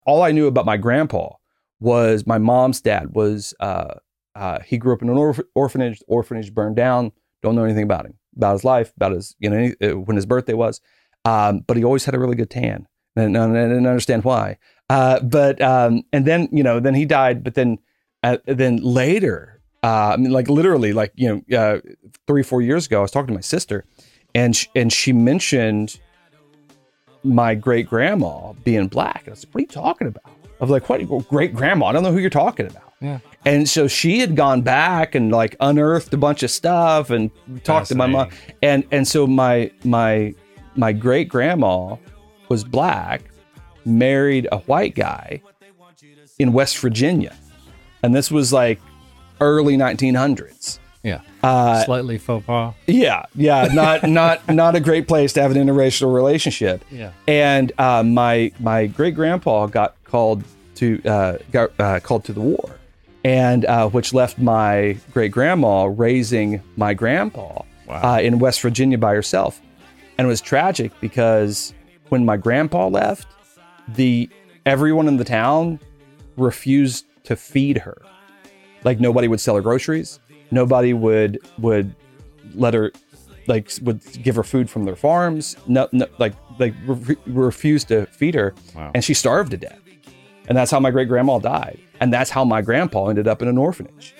all I knew about my grandpa was my mom's dad was, he grew up in an orphanage. The orphanage burned down. Don't know anything about him, about his life, about his, when his birthday was. But he always had a really good tan. And I didn't understand why. And then, then he died. But then later, literally 3-4 years ago, I was talking to my sister and she mentioned my great grandma being black. And I was like, what are you talking about? I was like, what great grandma? I don't know who you're talking about. Yeah. And so she had gone back and unearthed a bunch of stuff and talked to my mom. And so my great grandma was black, married a white guy in West Virginia. And this was early 1900s. Yeah. Slightly faux pas. Yeah. Not a great place to have an interracial relationship. Yeah. And my great grandpa got called to the war, and which left my great grandma raising my grandpa in West Virginia by herself. And it was tragic because when my grandpa left, everyone in the town refused to feed her. Nobody would sell her groceries. Nobody would let her, would give her food from their farms. Refused to feed her. Wow. And she starved to death. And that's how my great grandma died. And that's how my grandpa ended up in an orphanage.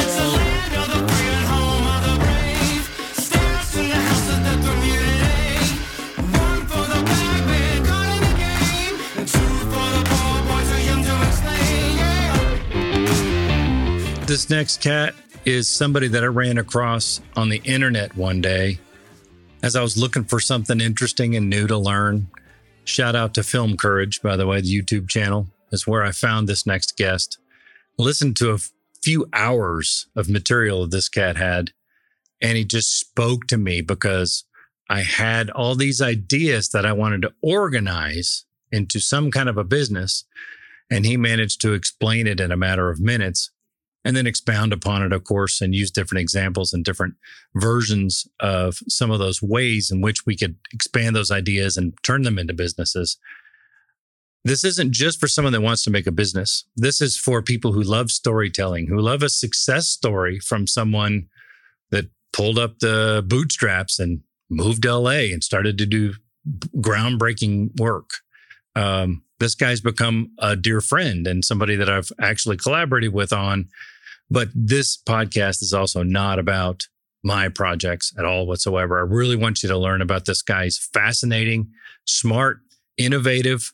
This next cat is somebody that I ran across on the internet one day as I was looking for something interesting and new to learn. Shout out to Film Courage, by the way, the YouTube channel is where I found this next guest. Listened to a few hours of material this cat had, and he just spoke to me because I had all these ideas that I wanted to organize into some kind of a business, and he managed to explain it in a matter of minutes and then expound upon it, of course, and use different examples and different versions of some of those ways in which we could expand those ideas and turn them into businesses. This isn't just for someone that wants to make a business. This is for people who love storytelling, who love a success story from someone that pulled up the bootstraps and moved to LA and started to do groundbreaking work. This guy's become a dear friend and somebody that I've actually collaborated with on. But this podcast is also not about my projects at all whatsoever. I really want you to learn about this guy's fascinating, smart, innovative,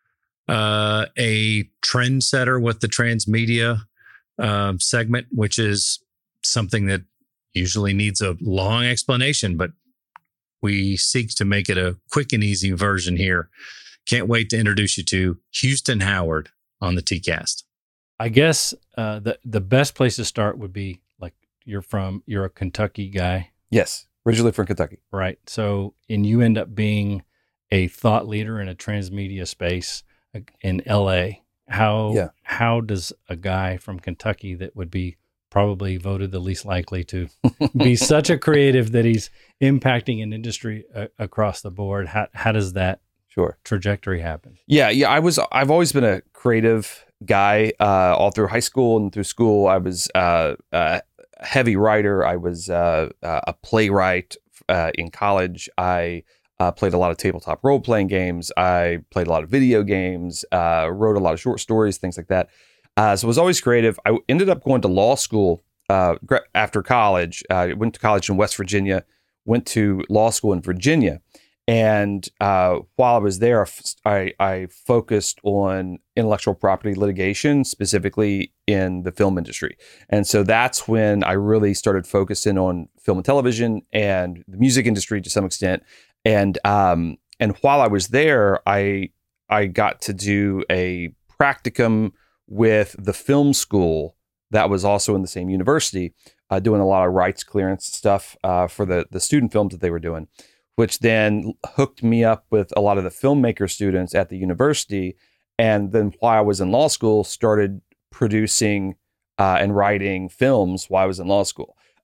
a trendsetter with the transmedia segment, which is something that usually needs a long explanation, but we seek to make it a quick and easy version here. Can't wait to introduce you to Houston Howard on the TCast. I guess the best place to start would be you're a Kentucky guy. Yes, originally from Kentucky. Right. So, and you end up being a thought leader in a transmedia space in LA. How does a guy from Kentucky that would be probably voted the least likely to be such a creative that he's impacting an industry across the board, how does that trajectory happen? Yeah. I've always been a creative guy all through high school and through school. I was a heavy writer. I was a playwright in college. I played a lot of tabletop role-playing games. I played a lot of video games, wrote a lot of short stories, things like that. So I was always creative. I ended up going to law school after college. I went to college in West Virginia, went to law school in Virginia. And while I was there, I focused on intellectual property litigation, specifically in the film industry. And so that's when I really started focusing on film and television and the music industry to some extent. And while I was there, I got to do a practicum with the film school that was also in the same university, doing a lot of rights clearance stuff for the student films that they were doing, which then hooked me up with a lot of the filmmaker students at the university. And then while I was in law school, started producing and writing films while I was in law school.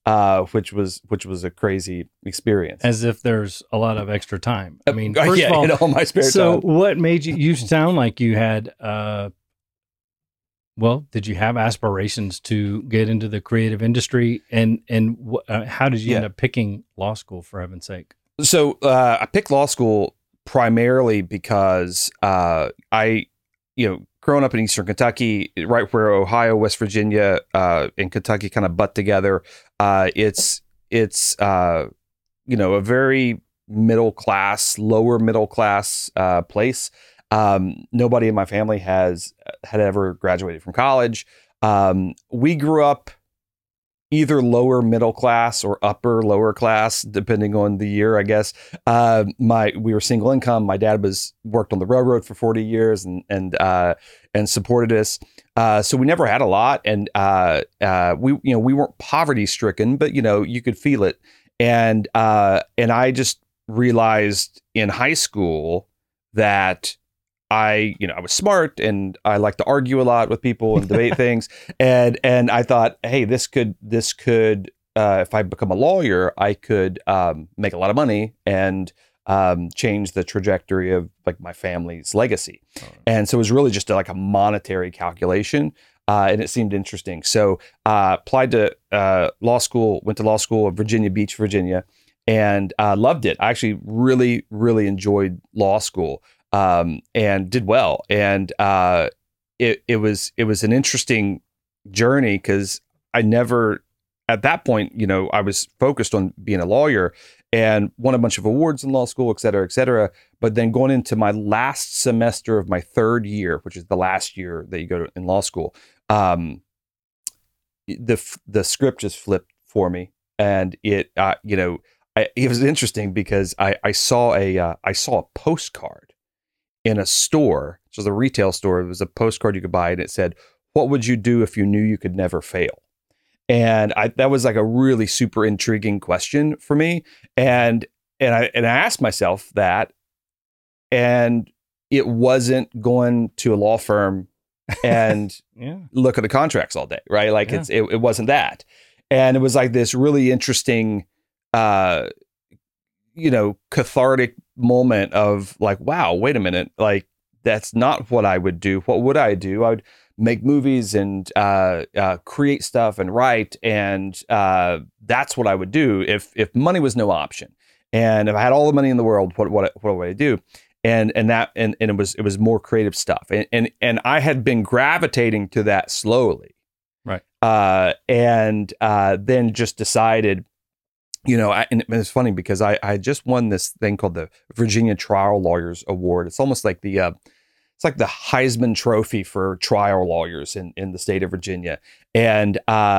which was a crazy experience. As if there's a lot of extra time. I mean, first of all, in all my spare time. So what made you sound like you had, did you have aspirations to get into the creative industry? And how did you end up picking law school, for heaven's sake? So I picked law school primarily because growing up in Eastern Kentucky, right where Ohio, West Virginia, and Kentucky kind of butt together, it's a very lower middle class place. Nobody in my family had ever graduated from college. We grew up either lower middle class or upper lower class, depending on the year, I guess. We were single income. My dad worked on the railroad for 40 years and supported us. So we never had a lot, and we weren't poverty stricken, but you could feel it. And I just realized in high school that I was smart and I like to argue a lot with people and debate things. And I thought, hey, this could, if I become a lawyer, I could make a lot of money and change the trajectory of like my family's legacy. And so it was really just like a monetary calculation. And it seemed interesting. So applied to law school, went to law school at Virginia Beach, Virginia, and loved it. I actually really, really enjoyed law school. And did well. And it was an interesting journey because I never, at that point, I was focused on being a lawyer and won a bunch of awards in law school, et cetera, et cetera. But then going into my last semester of my third year, which is the last year that you go to in law school, the script just flipped for me. And it was interesting because I saw a postcard in a store, which was a retail store. It was a postcard you could buy, and it said, "What would you do if you knew you could never fail?" And that was like a really super intriguing question for me. And I asked myself that, and it wasn't going to a law firm and look at the contracts all day, right? Like it wasn't that. And it was like this really interesting, cathartic moment of like, wow, wait a minute. Like, that's not what I would do. What would I do? I would make movies and create stuff and write. And that's what I would do if money was no option. And if I had all the money in the world, what would I do? And it was more creative stuff. And I had been gravitating to that slowly. Right. And then just decided, and it's funny because I just won this thing called the Virginia Trial Lawyers Award. It's almost like the Heisman Trophy for trial lawyers in the state of Virginia. And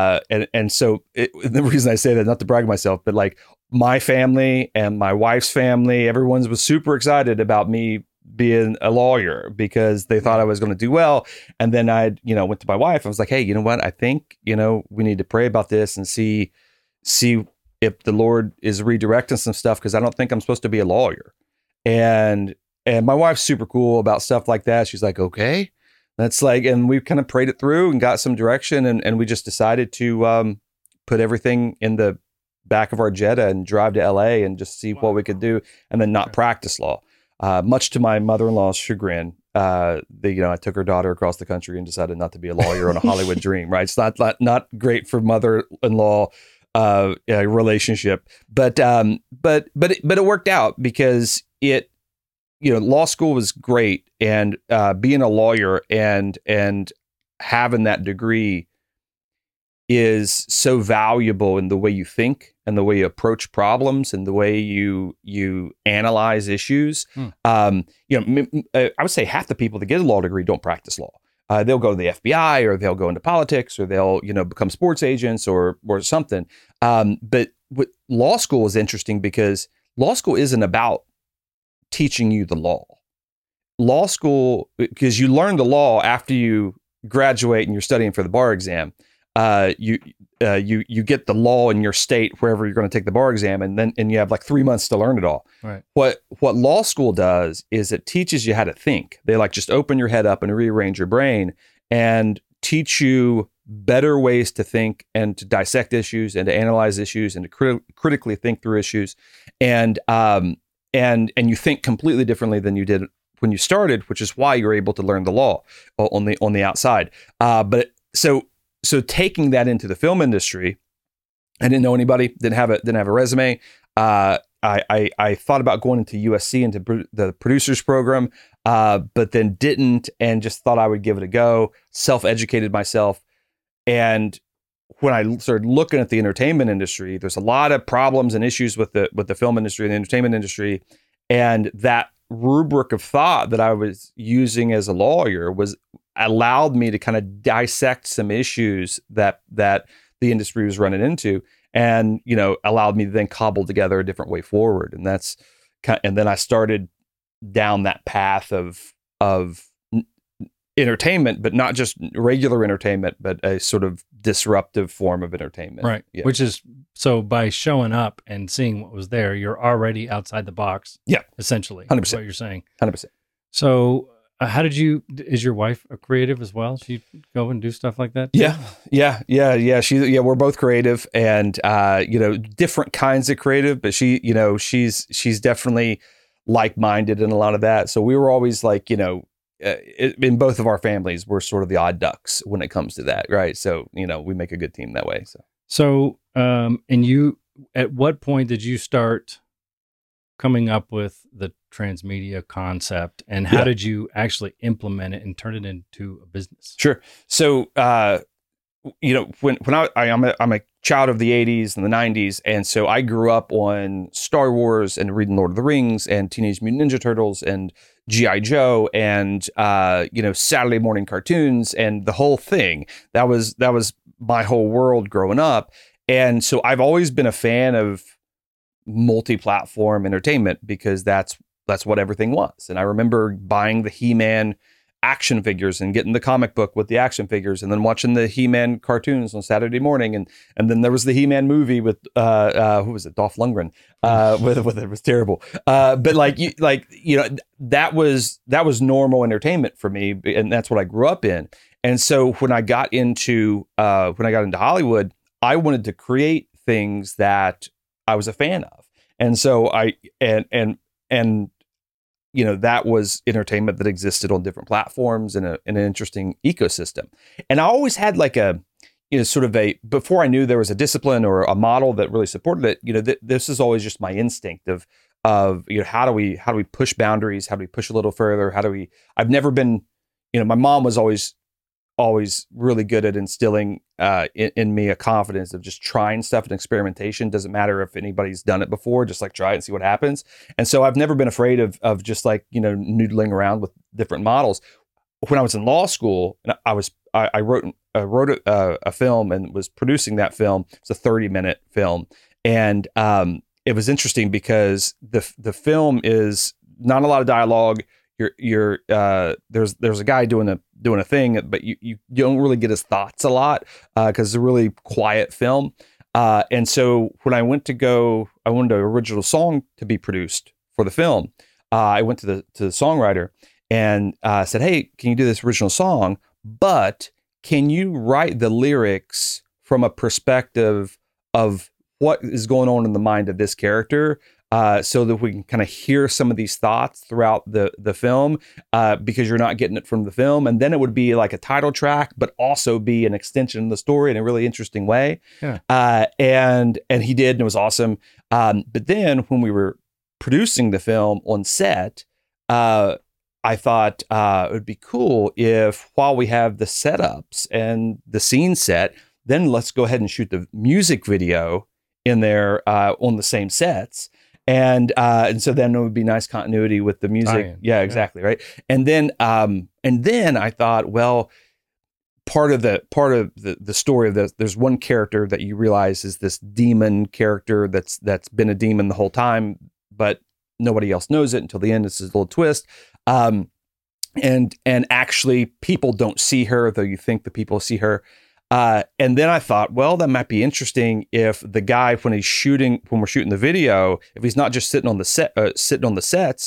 so the reason I say that, not to brag myself, but like my family and my wife's family, everyone was super excited about me being a lawyer because they thought I was going to do well. And then I, went to my wife. I was like, hey, you know what? I think, we need to pray about this and see if the Lord is redirecting some stuff, because I don't think I'm supposed to be a lawyer. And my wife's super cool about stuff like that. She's like, okay, that's like, and we kind of prayed it through and got some direction. And we just decided to put everything in the back of our Jetta and drive to LA and just see what we could do, and then not practice law. Much to my mother-in-law's chagrin, I took her daughter across the country and decided not to be a lawyer on a Hollywood dream, right? It's not great for mother-in-law relationship, but it worked out because law school was great, and being a lawyer and having that degree is so valuable in the way you think and the way you approach problems and the way you analyze issues. I would say half the people that get a law degree don't practice law. They'll go to the FBI, or they'll go into politics, or they'll, become sports agents or something. But law school is interesting because law school isn't about teaching you the law. Law school, because you learn the law after you graduate and you're studying for the bar exam. You get the law in your state wherever you're going to take the bar exam, and you have like 3 months to learn it all. Right. What law school does is it teaches you how to think. They like just open your head up and rearrange your brain and teach you better ways to think and to dissect issues and to analyze issues and to critically think through issues. And you think completely differently than you did when you started, which is why you're able to learn the law on the outside. But so taking that into the film industry, I didn't know anybody, didn't have a resume. I thought about going into USC, into the producers program, but then didn't, and just thought I would give it a go. Self-educated myself, and when I started looking at the entertainment industry, there's a lot of problems and issues with the film industry and the entertainment industry, and that rubric of thought that I was using as a lawyer allowed me to kind of dissect some issues that the industry was running into, and allowed me to then cobble together a different way forward. And and then I started down that path of entertainment, but not just regular entertainment, but a sort of disruptive form of entertainment. Right. Yeah. Which is, so by showing up and seeing what was there, you're already outside the box. Yeah. Essentially. 100%. What you're saying. 100%. So is your wife a creative as well? She go and do stuff like that too? Yeah. We're both creative, and, different kinds of creative, but she's definitely like-minded in a lot of that. So we were always like, in both of our families, we're sort of the odd ducks when it comes to that. Right. So, we make a good team that way. So, and you, at what point did you start coming up with the transmedia concept, and how did you actually implement it and turn it into a business? Sure. So, when I'm a child of the 80s and the 90s, and so I grew up on Star Wars and reading Lord of the Rings and Teenage Mutant Ninja Turtles and G.I. Joe and Saturday morning cartoons and the whole thing. That was my whole world growing up. And so I've always been a fan of multi-platform entertainment, because that's what everything was. And I remember buying the He-Man action figures and getting the comic book with the action figures, and then watching the He-Man cartoons on Saturday morning, and then there was the He-Man movie with who was it, Dolph Lundgren, with it was terrible, but that was normal entertainment for me, and that's what I grew up in. And so when I got into Hollywood, I wanted to create things that I was a fan of, and so that was entertainment that existed on different platforms in an interesting ecosystem. And I always had like before I knew there was a discipline or a model that really supported it, this is always just my instinct of how do we push boundaries? How do we push a little further? I've never been, my mom was always really good at instilling in me a confidence of just trying stuff, and experimentation. Doesn't matter if anybody's done it before, just like try it and see what happens. And so I've never been afraid of just noodling around with different models. When I was in law school, and I wrote a film and was producing that film. It's a 30-minute film, and it was interesting because the film is not a lot of dialogue. There's a guy doing a thing, but you don't really get his thoughts a lot, because it's a really quiet film. And so when I wanted an original song to be produced for the film, I went to the songwriter and said, "Hey, can you do this original song? But can you write the lyrics from a perspective of what is going on in the mind of this character?" So that we can kind of hear some of these thoughts throughout the film, because you're not getting it from the film. And then it would be like a title track, but also be an extension of the story in a really interesting way. Yeah. And he did, and it was awesome. But then when we were producing the film on set, I thought it would be cool if, while we have the setups and the scene set, then let's go ahead and shoot the music video in there on the same sets. And so then it would be nice continuity with the music. Yeah, exactly. Right. And then I thought, well, part of the story of this, there's one character that you realize is this demon character that's been a demon the whole time, but nobody else knows it until the end. It's this little twist. And actually people don't see her, though you think the people see her. And then I thought, well, that might be interesting if the guy, when we're shooting the video, if he's not just sitting on the sets,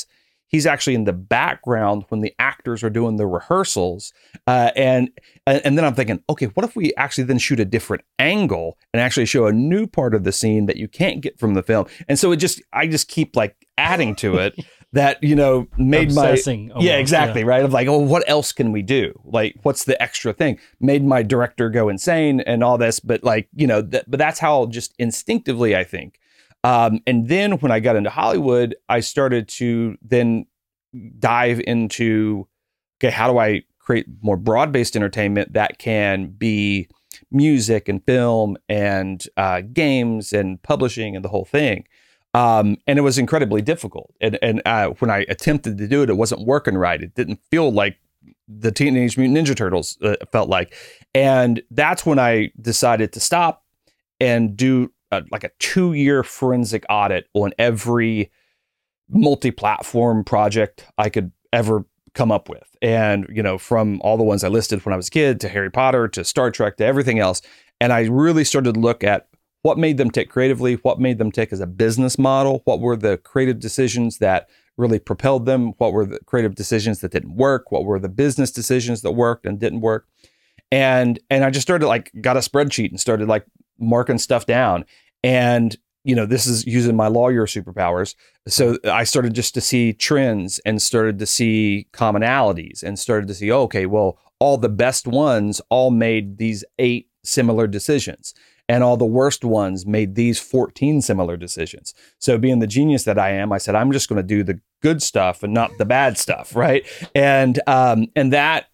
he's actually in the background when the actors are doing the rehearsals. And then I'm thinking, okay, what if we actually then shoot a different angle and actually show a new part of the scene that you can't get from the film? And so I just keep like adding to it that, made Obsessing almost, yeah, exactly. Yeah. Right. Of like, oh, what else can we do? Like, what's the extra thing? Made my director go insane and all this, but like, but that's how just instinctively, I think. And then when I got into Hollywood, I started to then dive into, okay, how do I create more broad-based entertainment that can be music and film and games and publishing and the whole thing. And it was incredibly difficult. And when I attempted to do it, it wasn't working right. It didn't feel like the Teenage Mutant Ninja Turtles felt like. And that's when I decided to stop and do like a 2-year forensic audit on every multi-platform project I could ever come up with. And, from all the ones I listed when I was a kid to Harry Potter to Star Trek to everything else. And I really started to look at what made them tick creatively, what made them tick as a business model, what were the creative decisions that really propelled them, what were the creative decisions that didn't work, what were the business decisions that worked and didn't work. And I just started got a spreadsheet and started marking stuff down. And, this is using my lawyer superpowers. So I started just to see trends and started to see commonalities and started to see, okay, well, all the best ones all made these 8 similar decisions. And all the worst ones made these 14 similar decisions. So being the genius that I am, I said, I'm just going to do the good stuff and not the bad stuff. Right. And that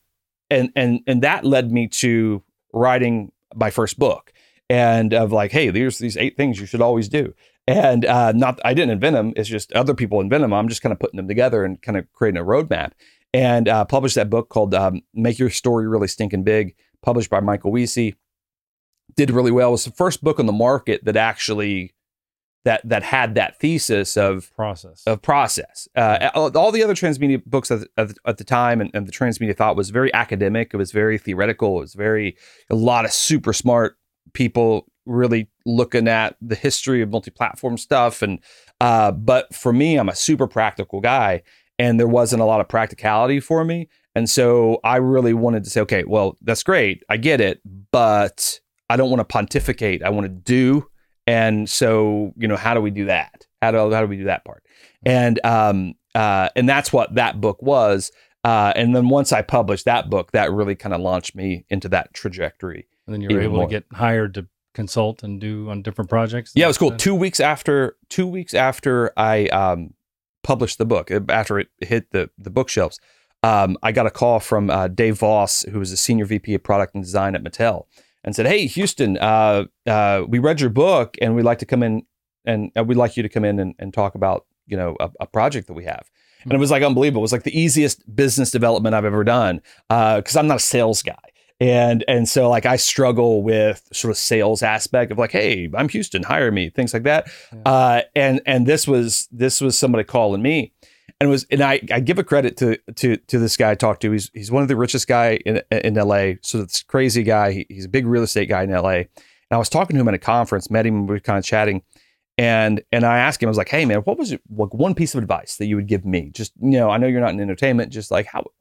led me to writing my first book. And of like, hey, there's these 8 things you should always do. And I didn't invent them. It's just other people invent them. I'm just kind of putting them together and kind of creating a roadmap. And published that book called Make Your Story Really Stinking Big, published by Michael Weesey. Did really well. It was the first book on the market that actually that had that thesis of process. All the other transmedia books at the time and the transmedia thought was very academic. It was very theoretical. It was a lot of super smart people really looking at the history of multi-platform stuff. And but for me, I'm a super practical guy, and there wasn't a lot of practicality for me. And so I really wanted to say, okay, well, that's great. I get it, but I don't want to pontificate. I want to do. And so, how do we do that? How do we do that part? And that's what that book was. And then once I published that book, that really kind of launched me into that trajectory. And then you were able to get hired to consult and do on different projects. Yeah, it was cool. 2 weeks after I published the book, after it hit the bookshelves, I got a call from Dave Voss, who was a senior VP of product and design at Mattel, and said, "Hey, Houston, we read your book, and we'd like to come in, and we'd like you to come in and talk about a project that we have." And it was unbelievable. It was the easiest business development I've ever done, because I'm not a sales guy. And so I struggle with sort of sales aspect of hey, I'm Houston, hire me, things like that. Yeah. And this was somebody calling me, and I give a credit to this guy I talked to. He's one of the richest guy in LA. So this crazy guy, he's a big real estate guy in LA. And I was talking to him at a conference, met him, we were kind of chatting. And I asked him, I was like, hey man, what was one piece of advice that you would give me? Just, I know you're not in entertainment, just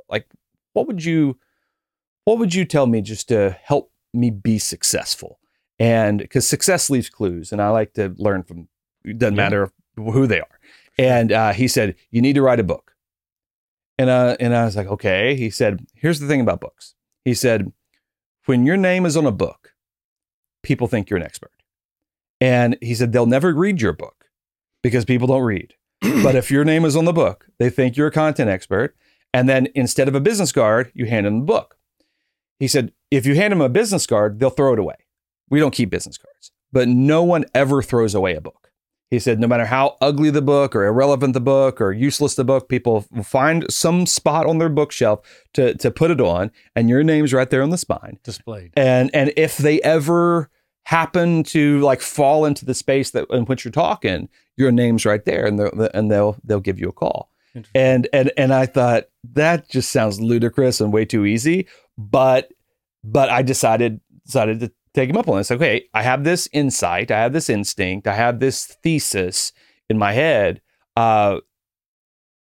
what would you tell me just to help me be successful? And because success leaves clues, and I like to learn from, it doesn't matter who they are. And he said, you need to write a book. And I was like, okay. He said, here's the thing about books. He said, when your name is on a book, people think you're an expert. And he said, they'll never read your book because people don't read. But if your name is on the book, they think you're a content expert. And then instead of a business card, you hand them the book. He said, if you hand them a business card, they'll throw it away. We don't keep business cards, but no one ever throws away a book. He said, no matter how ugly the book or irrelevant the book or useless the book, people will find some spot on their bookshelf to put it on, and your name's right there on the spine. Displayed. And if they ever happen to fall into the space that in which you're talking, your name's right there, and they'll give you a call. And I thought that just sounds ludicrous and way too easy, but I decided to take him up on this. Okay, I have this insight, I have this instinct, I have this thesis in my head.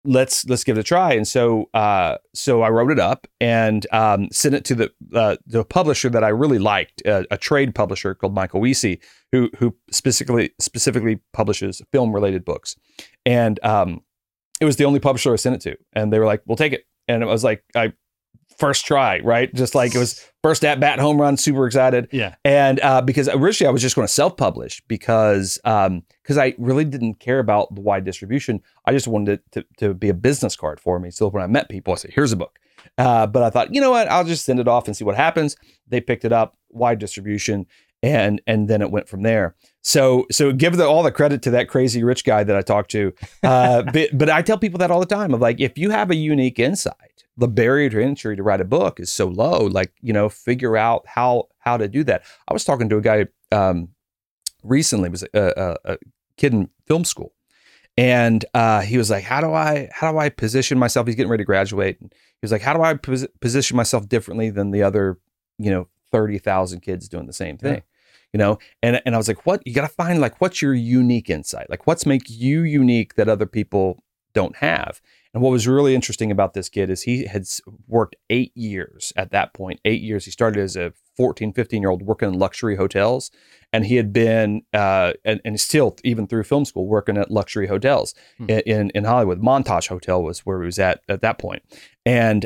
let's give it a try. And so I wrote it up and sent it to the publisher that I really liked, a trade publisher called Michael Wiese, who specifically publishes film related books. And it was the only publisher I sent it to, and they were like, "We'll take it." And it was like, first try, right? Just like it was first at bat home run, super excited. Yeah. And because originally I was just going to self-publish because I really didn't care about the wide distribution. I just wanted it to be a business card for me. So when I met people, I said, here's a book. But I thought, you know what? I'll just send it off and see what happens. They picked it up, wide distribution, and then it went from there. So give all the credit to that crazy rich guy that I talked to. But I tell people that all the time of like, if you have a unique insight, the barrier to entry to write a book is so low, like, figure out how to do that. I was talking to a guy recently, was a kid in film school. And he was like, how do I position myself? He's getting ready to graduate. And he was like, how do I position myself differently than the other, 30,000 kids doing the same thing? And I was like, what? You got to find like, what's your unique insight? Like what's make you unique that other people don't have? And what was really interesting about this kid is he had worked 8 years at that point, 8 years. He started as a 14, 15-year-old working in luxury hotels. And he had been, and still, even through film school, working at luxury hotels in Hollywood. Montage Hotel was where he was at that point. And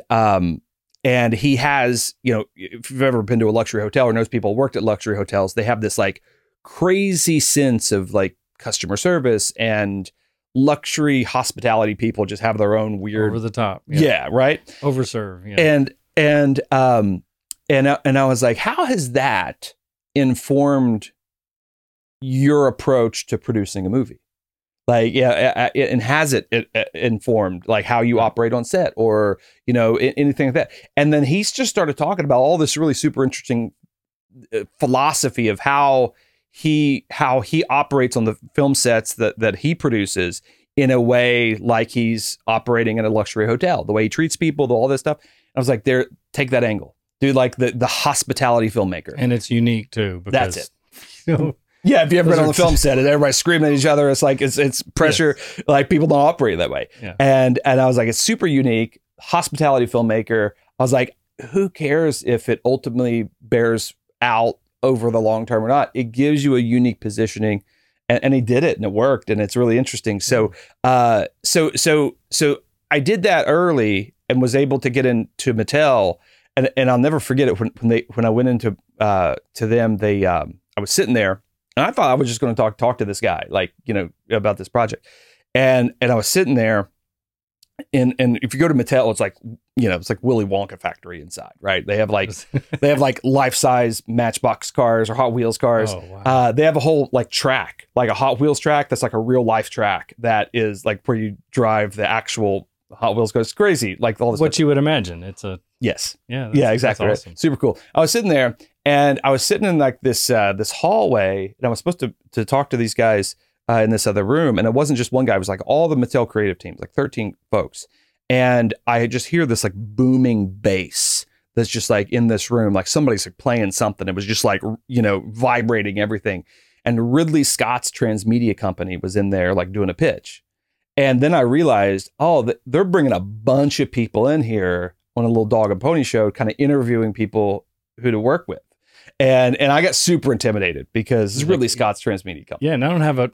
he has, if you've ever been to a luxury hotel or knows people who worked at luxury hotels, they have this like crazy sense of like customer service, and luxury hospitality people just have their own weird over the top. Yeah. Right. Overserve. Yeah. And I was like, how has that informed your approach to producing a movie? Like, and has it informed like how you operate on set or, anything like that? And then he's just started talking about all this really super interesting philosophy of how he operates on the film sets that he produces in a way like he's operating in a luxury hotel, the way he treats people, all this stuff. I was like, take that angle, dude, like the hospitality filmmaker. And it's unique too, because that's it. Yeah, if you ever been on the film set and everybody's screaming at each other, it's like it's pressure. Yes. Like people don't operate that way. Yeah. And I was like, it's super unique, hospitality filmmaker. I was like, who cares if it ultimately bears out over the long term or not? It gives you a unique positioning, and he did it, and it worked, and it's really interesting. So I did that early and was able to get into Mattel, and I'll never forget it when I went into to them. I was sitting there. And I thought I was just going to talk to this guy, like, about this project. And I was sitting there, and if you go to Mattel, it's like, it's like Willy Wonka factory inside, right? They have like life-size Matchbox cars or Hot Wheels cars. Oh, wow. They have a whole like track, like a Hot Wheels track that's like a real life track that is like where you drive the actual Hot Wheels cars. It's crazy, like all this. What you would imagine. It's a yes, yeah, exactly. That's awesome. Right? Super cool. I was sitting there. And I was sitting in like this hallway, and I was supposed to talk to these guys in this other room. And it wasn't just one guy; it was like all the Mattel creative teams, like 13 folks. And I just hear this like booming bass that's just like in this room, like somebody's like playing something. It was just like vibrating everything. And Ridley Scott's Transmedia company was in there like doing a pitch. And then I realized, they're bringing a bunch of people in here on a little dog and pony show, kind of interviewing people who to work with. And I got super intimidated because it's Ridley Scott's Transmedia company. Yeah, and I don't have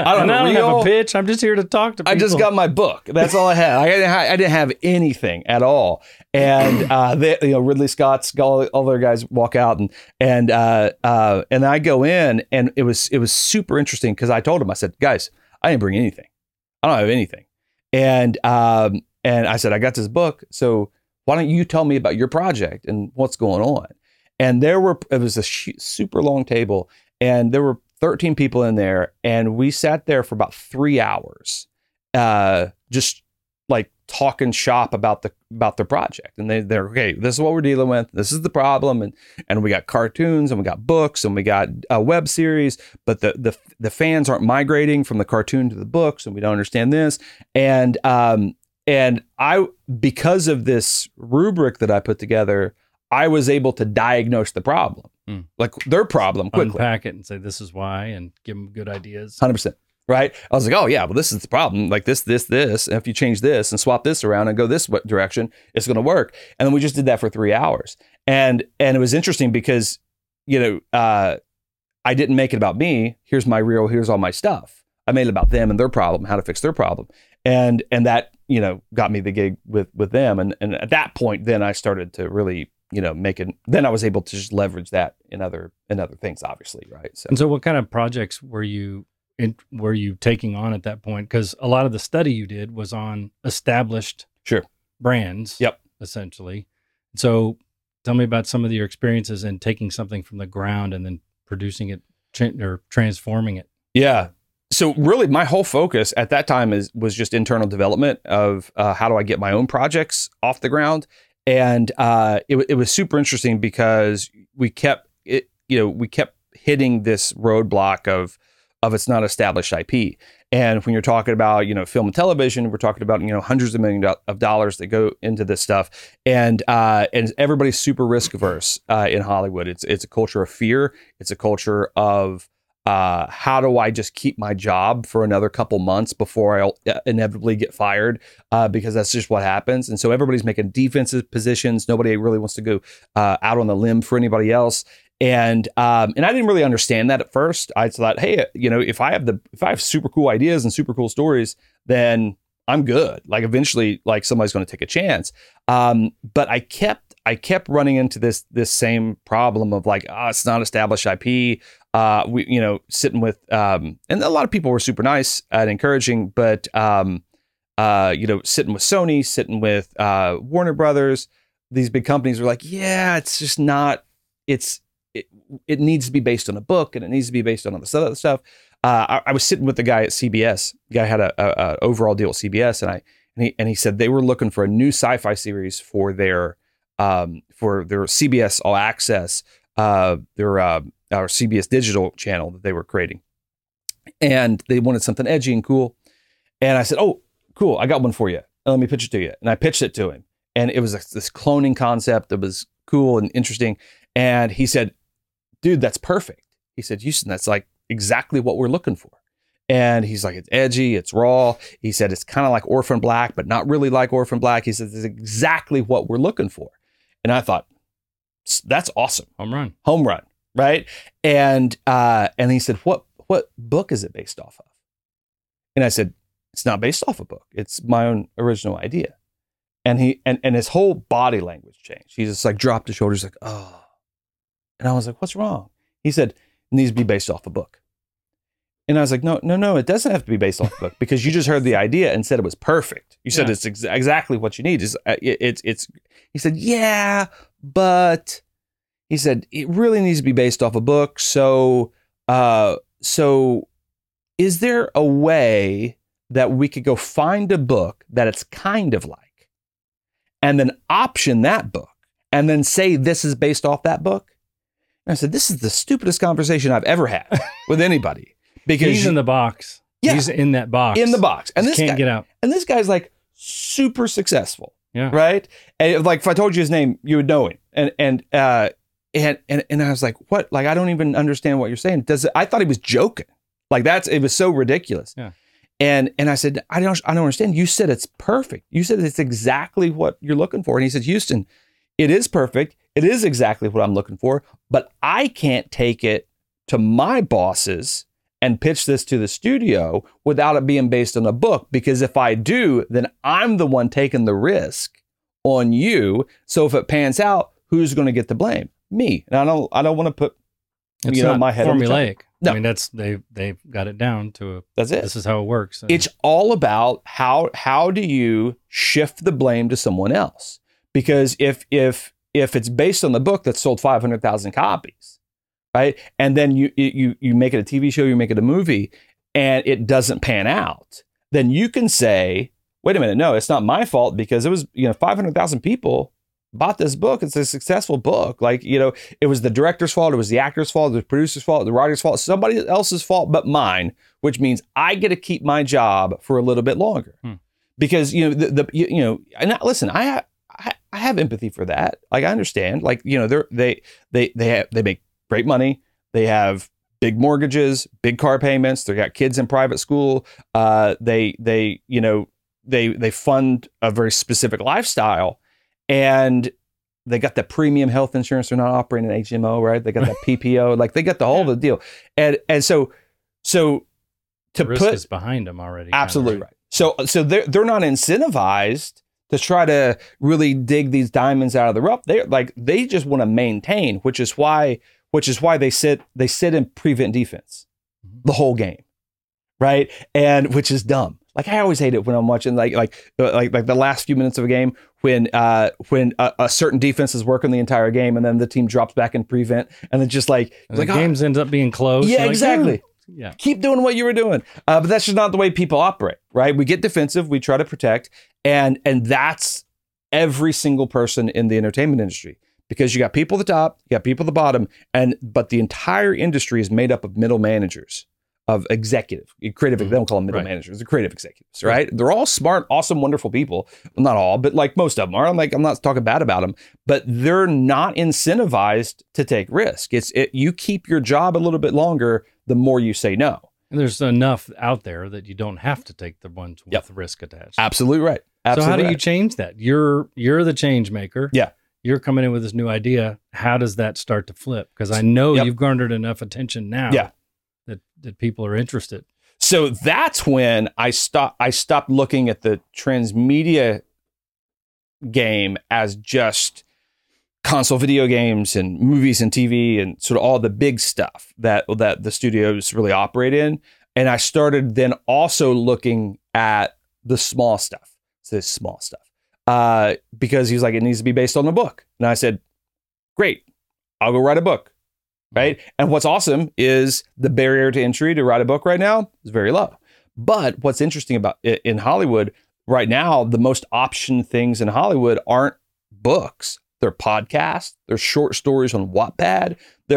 a pitch. I'm just here to talk to people. I just got my book. That's all I had. I didn't have anything at all. And Ridley Scott's all their guys walk out and I go in, and it was super interesting because I told them, I said, guys, I didn't bring anything. I don't have anything. And I said, I got this book, so why don't you tell me about your project and what's going on? And it was a super long table, and there were 13 people in there, and we sat there for about 3 hours, just like talking shop about their project. And they're okay, this is what we're dealing with. This is the problem. And we got cartoons, and we got books, and we got a web series, but the fans aren't migrating from the cartoon to the books, and we don't understand this. And I, because of this rubric that I put together, I was able to diagnose the problem, like their problem quickly. Unpack it and say, this is why, and give them good ideas. 100%. right? I was like, oh yeah, well this is the problem. Like this. And if you change this and swap this around and go this direction, it's going to work. And then we just did that for 3 hours. And it was interesting because, I didn't make it about me. Here's all my stuff. I made it about them and their problem, how to fix their problem. And that, got me the gig with them. And at that point, then I started to really, then I was able to just leverage that in other things, obviously. Right. And so what kind of projects were you taking on at that point? Because a lot of the study you did was on established brands. Yep. Essentially. So tell me about some of your experiences in taking something from the ground and then producing it or transforming it. Yeah. So really my whole focus at that time was just internal development of how do I get my own projects off the ground. And it was super interesting because we kept hitting this roadblock of it's not established IP. And when you're talking about, film and television, we're talking about, hundreds of millions of dollars that go into this stuff. And everybody's super risk averse in Hollywood. It's a culture of fear. It's a culture of how do I just keep my job for another couple months before I'll inevitably get fired? Because that's just what happens. And so everybody's making defensive positions. Nobody really wants to go out on the limb for anybody else. And I didn't really understand that at first. I thought, hey, if I have super cool ideas and super cool stories, then I'm good. Like eventually, like somebody's going to take a chance. But I kept running into this same problem of like, it's not established IP. We sitting with and a lot of people were super nice and encouraging, but sitting with Sony, sitting with Warner Brothers, these big companies were like, yeah, it's just not. It needs to be based on a book and it needs to be based on all this other stuff. I was sitting with the guy at CBS. The guy had a overall deal at CBS, and he said they were looking for a new sci-fi series for their CBS All Access, our CBS digital channel that they were creating, and they wanted something edgy and cool. And I said, "Oh, cool! I got one for you. Let me pitch it to you." And I pitched it to him, and it was this cloning concept that was cool and interesting. And he said, dude, that's perfect. He said, Houston, that's like exactly what we're looking for. And he's like, it's edgy, it's raw. He said, it's kind of like Orphan Black, but not really like Orphan Black. He said, it's exactly what we're looking for. And I thought, that's awesome. Home run. Right. And he said, what book is it based off of? And I said, it's not based off a book. It's my own original idea. And his whole body language changed. He just like dropped his shoulders like, oh. And I was like, what's wrong? He said, it needs to be based off a book. And I was like, no, it doesn't have to be based off a book because you just heard the idea and said it was perfect. You said it's exactly what you need. It's. He said, yeah, but he said, it really needs to be based off a book. So is there a way that we could go find a book that it's kind of like, and then option that book and then say, this is based off that book? And I said, this is the stupidest conversation I've ever had with anybody. Because he's in the box. Yeah, he's in that box. In the box. And this can't get out. And this guy's like super successful. Yeah. Right? And like if I told you his name, you would know him. And I was like, what? Like I don't even understand what you're saying. I thought he was joking. Like it was so ridiculous. Yeah. And I said, I don't understand. You said it's perfect. You said it's exactly what you're looking for. And he said, Houston, it is perfect. It is exactly what I'm looking for, but I can't take it to my bosses and pitch this to the studio without it being based on a book. Because if I do, then I'm the one taking the risk on you. So if it pans out, who's going to get the blame? Me. And I don't want to put my head formulaic. No. I mean, they've got it down to that's it. This is how it works. It's all about how do you shift the blame to someone else? Because if it's based on the book that sold 500,000 copies, right? And then you make it a TV show, you make it a movie, and it doesn't pan out, then you can say, wait a minute, no, it's not my fault because it was 500,000 people bought this book. It's a successful book. Like, it was the director's fault, it was the actor's fault, the producer's fault, the writer's fault, somebody else's fault but mine, which means I get to keep my job for a little bit longer. Because and listen, I have empathy for that. Like I understand. Like they make great money. They have big mortgages, big car payments. They got kids in private school. They fund a very specific lifestyle, and they got the premium health insurance. They're not operating an HMO, right? They got that PPO. Like they got the whole the deal. And so to the risk put is behind them already. Absolutely right. So they're not incentivized to try to really dig these diamonds out of the rough. They just want to maintain, which is why they sit in prevent defense the whole game, right? And which is dumb. Like I always hate it when I'm watching like the last few minutes of a game when a certain defense is working the entire game and then the team drops back in prevent and it's just like the games ends up being close. Yeah, exactly. Like, yeah. Keep doing what you were doing. But that's just not the way people operate, right? We get defensive, we try to protect, and that's every single person in the entertainment industry. Because you got people at the top, you got people at the bottom, but the entire industry is made up of middle managers, of executive, creative. They don't call them middle managers, they're creative executives, right? They're all smart, awesome, wonderful people. Well, not all, but like most of them are. I'm not talking bad about them, but they're not incentivized to take risk. You keep your job a little bit longer, the more you say no. And there's enough out there that you don't have to take the ones with risk attached. Absolutely right. Absolutely so how do you change that? You're the change maker. Yeah. You're coming in with this new idea. How does that start to flip? Because I know you've garnered enough attention now that people are interested. So that's when I stopped looking at the transmedia game as just console video games and movies and TV and sort of all the big stuff that the studios really operate in. And I started then also looking at the small stuff. So this small stuff. Because he's like, it needs to be based on the book. And I said, great, I'll go write a book. Right. And what's awesome is the barrier to entry to write a book right now is very low. But what's interesting about it in Hollywood right now, the most option things in Hollywood aren't books. They're podcasts. They're short stories on Wattpad.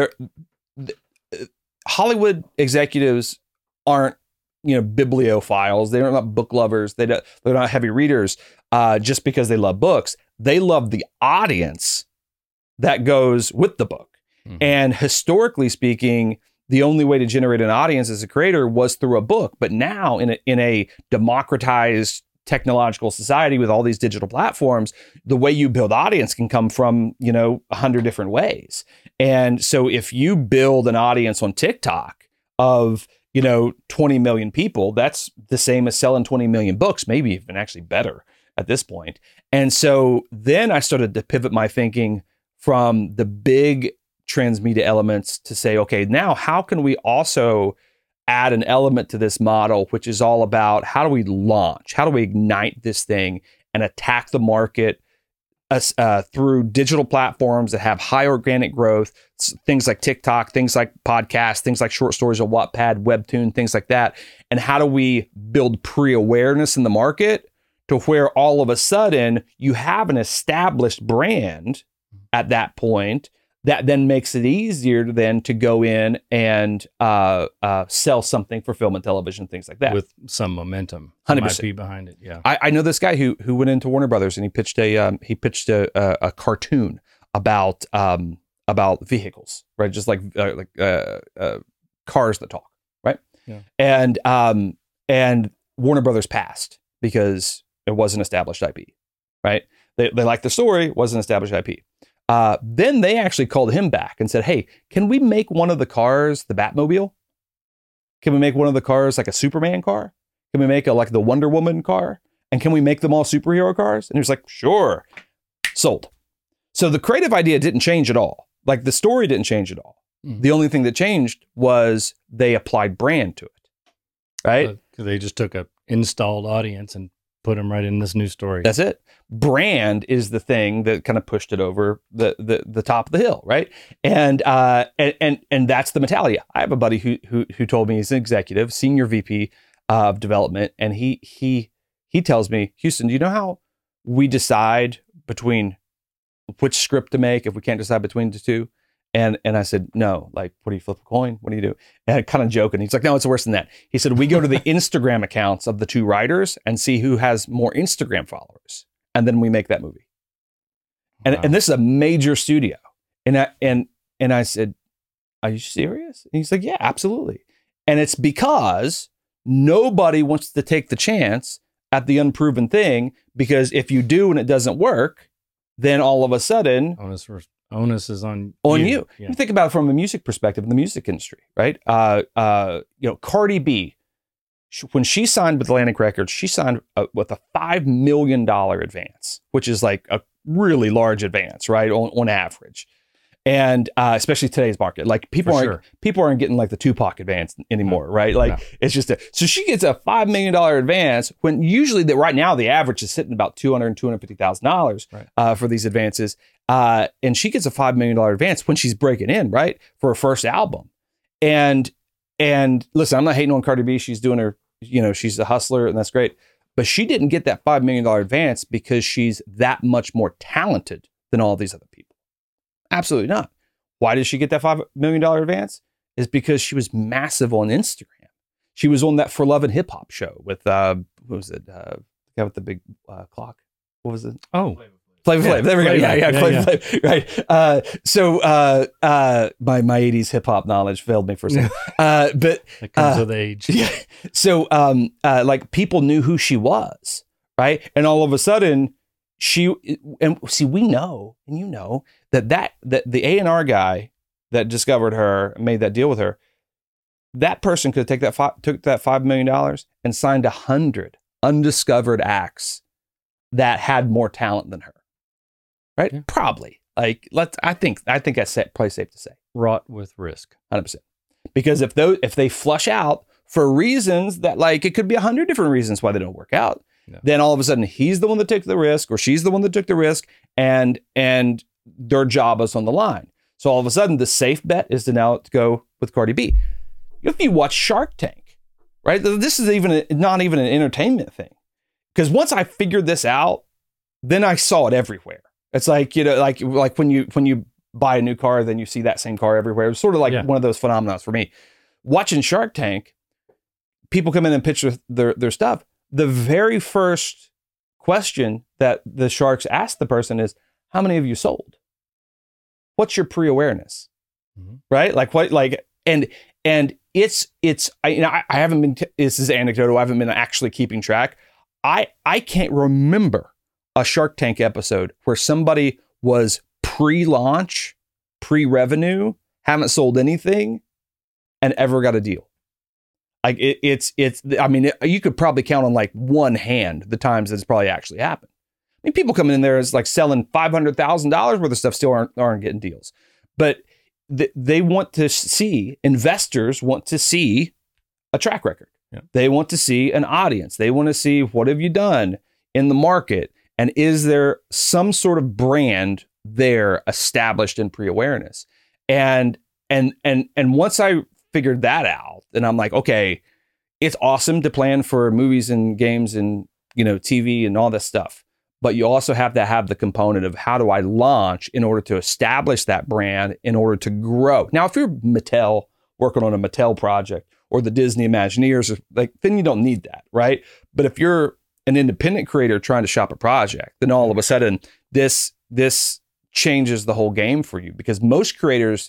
Hollywood executives aren't, bibliophiles. They're not book lovers. They're not heavy readers just because they love books. They love the audience that goes with the book. Mm-hmm. And historically speaking, the only way to generate an audience as a creator was through a book. But now in a democratized technological society with all these digital platforms, the way you build audience can come from, 100 different ways. And so if you build an audience on TikTok of, 20 million people, that's the same as selling 20 million books, maybe even actually better at this point. And so then I started to pivot my thinking from the big transmedia elements to say, okay, now how can we also add an element to this model, which is all about how do we launch, how do we ignite this thing and attack the market through digital platforms that have high organic growth, things like TikTok, things like podcasts, things like short stories on Wattpad, Webtoon, things like that. And how do we build pre-awareness in the market to where all of a sudden you have an established brand at that point that then makes it easier then to go in and sell something for film and television, things like that. With some momentum. 100%. Might be behind it, yeah. I know this guy who went into Warner Brothers and he pitched a cartoon about vehicles, right? Just like cars that talk, right? Yeah. And Warner Brothers passed because it wasn't established IP, right? They liked the story, wasn't established IP. Then they actually called him back and said, hey, can we make one of the cars the Batmobile? Can we make one of the cars like a Superman car? Can we make like the Wonder Woman car? And can we make them all superhero cars? And he was like, sure. Sold. So the creative idea didn't change at all. Like the story didn't change at all. Mm-hmm. The only thing that changed was they applied brand to it. Right? They just took a installed audience and put them right in this new story. That's it. Brand is the thing that kind of pushed it over the top of the hill, right? And that's the mentality. I have a buddy who told me he's an executive, senior VP of development, and he tells me, Houston, do you know how we decide between which script to make if we can't decide between the two? And I said, no, like, what do you flip a coin? What do you do? And I kind of joking. He's like, no, it's worse than that. He said, we go to the Instagram accounts of the two writers and see who has more Instagram followers. And then we make that movie. And, wow. And this is a major studio. And I said, are you serious? And he's like, yeah, absolutely. And it's because nobody wants to take the chance at the unproven thing, because if you do and it doesn't work, then all of a sudden onus is on you. Yeah. You think about it from a music perspective in the music industry, right? Cardi B, when she signed with Atlantic Records, she signed with a $5 million advance, which is like a really large advance, right? On average. And especially today's market, like people aren't getting like the Tupac advance anymore, right? Like it's just so she gets a $5 million advance when usually right now the average is sitting about $250,000 for these advances, and she gets a $5 million advance when she's breaking in, right, for her first album. And listen, I'm not hating on Cardi B. She's doing her, she's a hustler, and that's great. But she didn't get that $5 million advance because she's that much more talented than all these other people. Absolutely not. Why did she get that $5 million advance? Is because she was massive on Instagram. She was on that For Love and Hip Hop show with, what was it? The guy with the big clock. What was it? Oh, Flavor Flav. There we go. Yeah. Flavor Flav. Right. So my 80s hip hop knowledge failed me for a second. But it comes with age. Yeah. So like people knew who she was, right? And all of a sudden, we know, and that the A&R guy that discovered her and made that deal with her, that person could have took that $5 million and signed 100 undiscovered acts that had more talent than her, right? Yeah. Probably. Like I think that's probably safe to say. Wrought with risk, 100%. Because if they flush out for reasons that, like, it could be 100 different reasons why they don't work out. No. Then all of a sudden he's the one that took the risk, or she's the one that took the risk, and their job is on the line. So all of a sudden the safe bet is to now go with Cardi B. If you watch Shark Tank, right? This is not even an entertainment thing. Because once I figured this out, then I saw it everywhere. It's like, like when you buy a new car, then you see that same car everywhere. It was sort of like one of those phenomena for me. Watching Shark Tank, people come in and pitch their stuff. The very first question that the sharks ask the person is, how many have you sold? What's your pre-awareness? Mm-hmm. Right? Like what, like, and it's, I haven't been, this is anecdotal. I haven't been actually keeping track. I can't remember a Shark Tank episode where somebody was pre-launch, pre-revenue, haven't sold anything, and ever got a deal. Like you could probably count on like one hand the times that it's probably actually happened. I mean, people coming in there is like selling $500,000 worth of stuff, still aren't getting deals. But they want to see, investors want to see a track record. Yeah. They want to see an audience. They want to see, what have you done in the market? And is there some sort of brand there established in pre-awareness? And once I figured that out, and I'm like, okay, it's awesome to plan for movies and games and, TV and all this stuff. But you also have to have the component of, how do I launch in order to establish that brand, in order to grow? Now, if you're Mattel working on a Mattel project, or the Disney Imagineers, then you don't need that, right? But if you're an independent creator trying to shop a project, then all of a sudden this changes the whole game for you, because most creators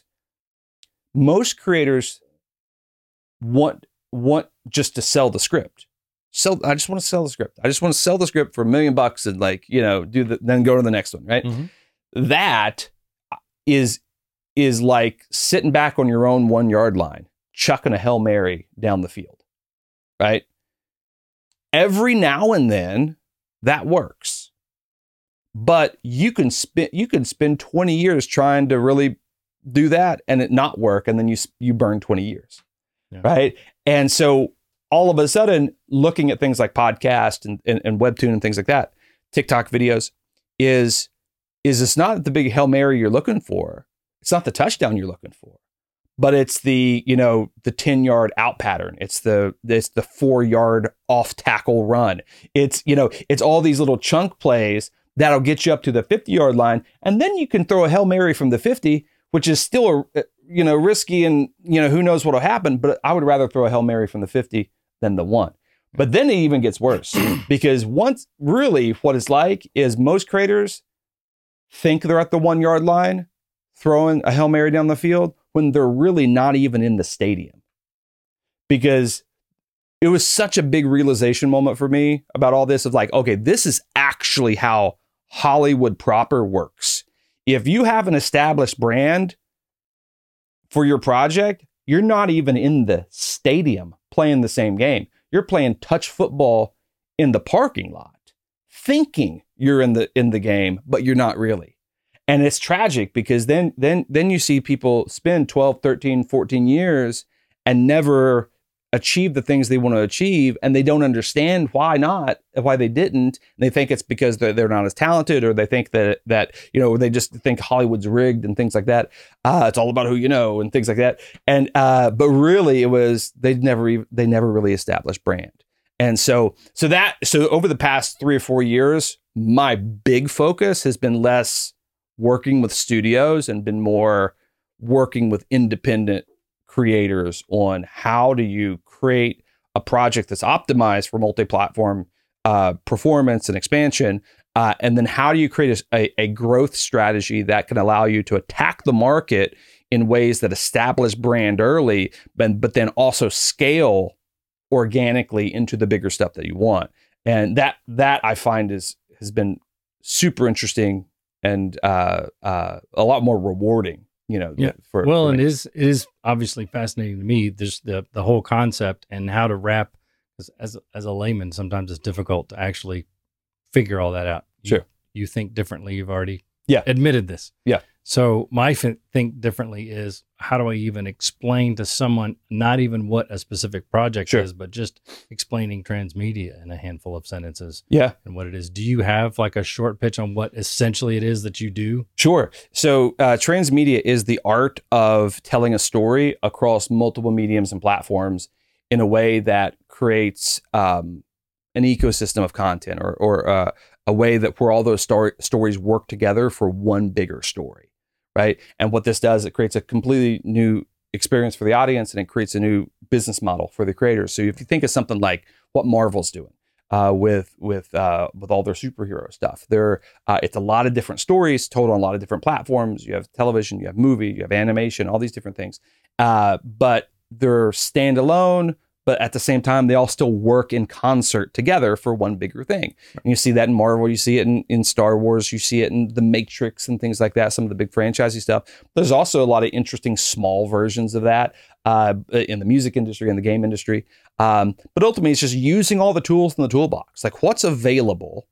want just to sell the script. I just want to sell the script. I just want to sell the script for $1 million and then go to the next one, right? Mm-hmm. That is like sitting back on your own 1 yard line, chucking a Hail Mary down the field, right? Every now and then that works, but you can spend 20 years trying to really do that and it not work, and then you burn 20 years, right? And so all of a sudden, looking at things like podcast and Webtoon and things like that, TikTok videos, is it's not the big Hail Mary you're looking for. It's not the touchdown you're looking for, but it's the 10-yard out pattern. It's the 4-yard off tackle run. It's all these little chunk plays that'll get you up to the 50-yard line. And then you can throw a Hail Mary from the 50, which is still, risky, and, who knows what'll happen. But I would rather throw a Hail Mary from the 50 than the 1. But then it even gets worse, because once really what it's like is most creators think they're at the 1 yard line, throwing a Hail Mary down the field, when they're really not even in the stadium. Because it was such a big realization moment for me about all this of like, okay, this is actually how Hollywood proper works. If you have an established brand for your project, you're not even in the stadium playing the same game. You're playing touch football in the parking lot, thinking you're in the game, but you're not really. And it's tragic because then you see people spend 12, 13, 14 years and never achieve the things they want to achieve, and they don't understand why they didn't. They think it's because they're not as talented, or they think that they just think Hollywood's rigged and things like that. It's all about who you know and things like that. And but really, it was they never really established brand. And so over the past 3 or 4 years, my big focus has been less working with studios and been more working with independent creators on how do you create a project that's optimized for multi-platform performance and expansion, and then how do you create a growth strategy that can allow you to attack the market in ways that establish brand early, but then also scale organically into the bigger stuff that you want. And that I find has been super interesting and a lot more rewarding. And it is obviously fascinating to me. There's the whole concept and how to wrap. As a layman, sometimes it's difficult to actually figure all that out. You think differently. You've already admitted this. Yeah. So my think differently is, how do I even explain to someone not even what a specific project is, but just explaining transmedia in a handful of sentences. Yeah. And what it is. Do you have like a short pitch on what essentially it is that you do? Sure. So transmedia is the art of telling a story across multiple mediums and platforms in a way that creates an ecosystem of content or a way that where all those stories work together for one bigger story. Right. And what this does, it creates a completely new experience for the audience, and it creates a new business model for the creators. So if you think of something like what Marvel's doing with all their superhero stuff, it's a lot of different stories told on a lot of different platforms. You have television, you have movie, you have animation, all these different things. But they're standalone. But at the same time, they all still work in concert together for one bigger thing. And you see that in Marvel, you see it in Star Wars, you see it in The Matrix and things like that, some of the big franchisey stuff. There's also a lot of interesting small versions of that in the music industry and the game industry. But ultimately, it's just using all the tools in the toolbox. Like, what's available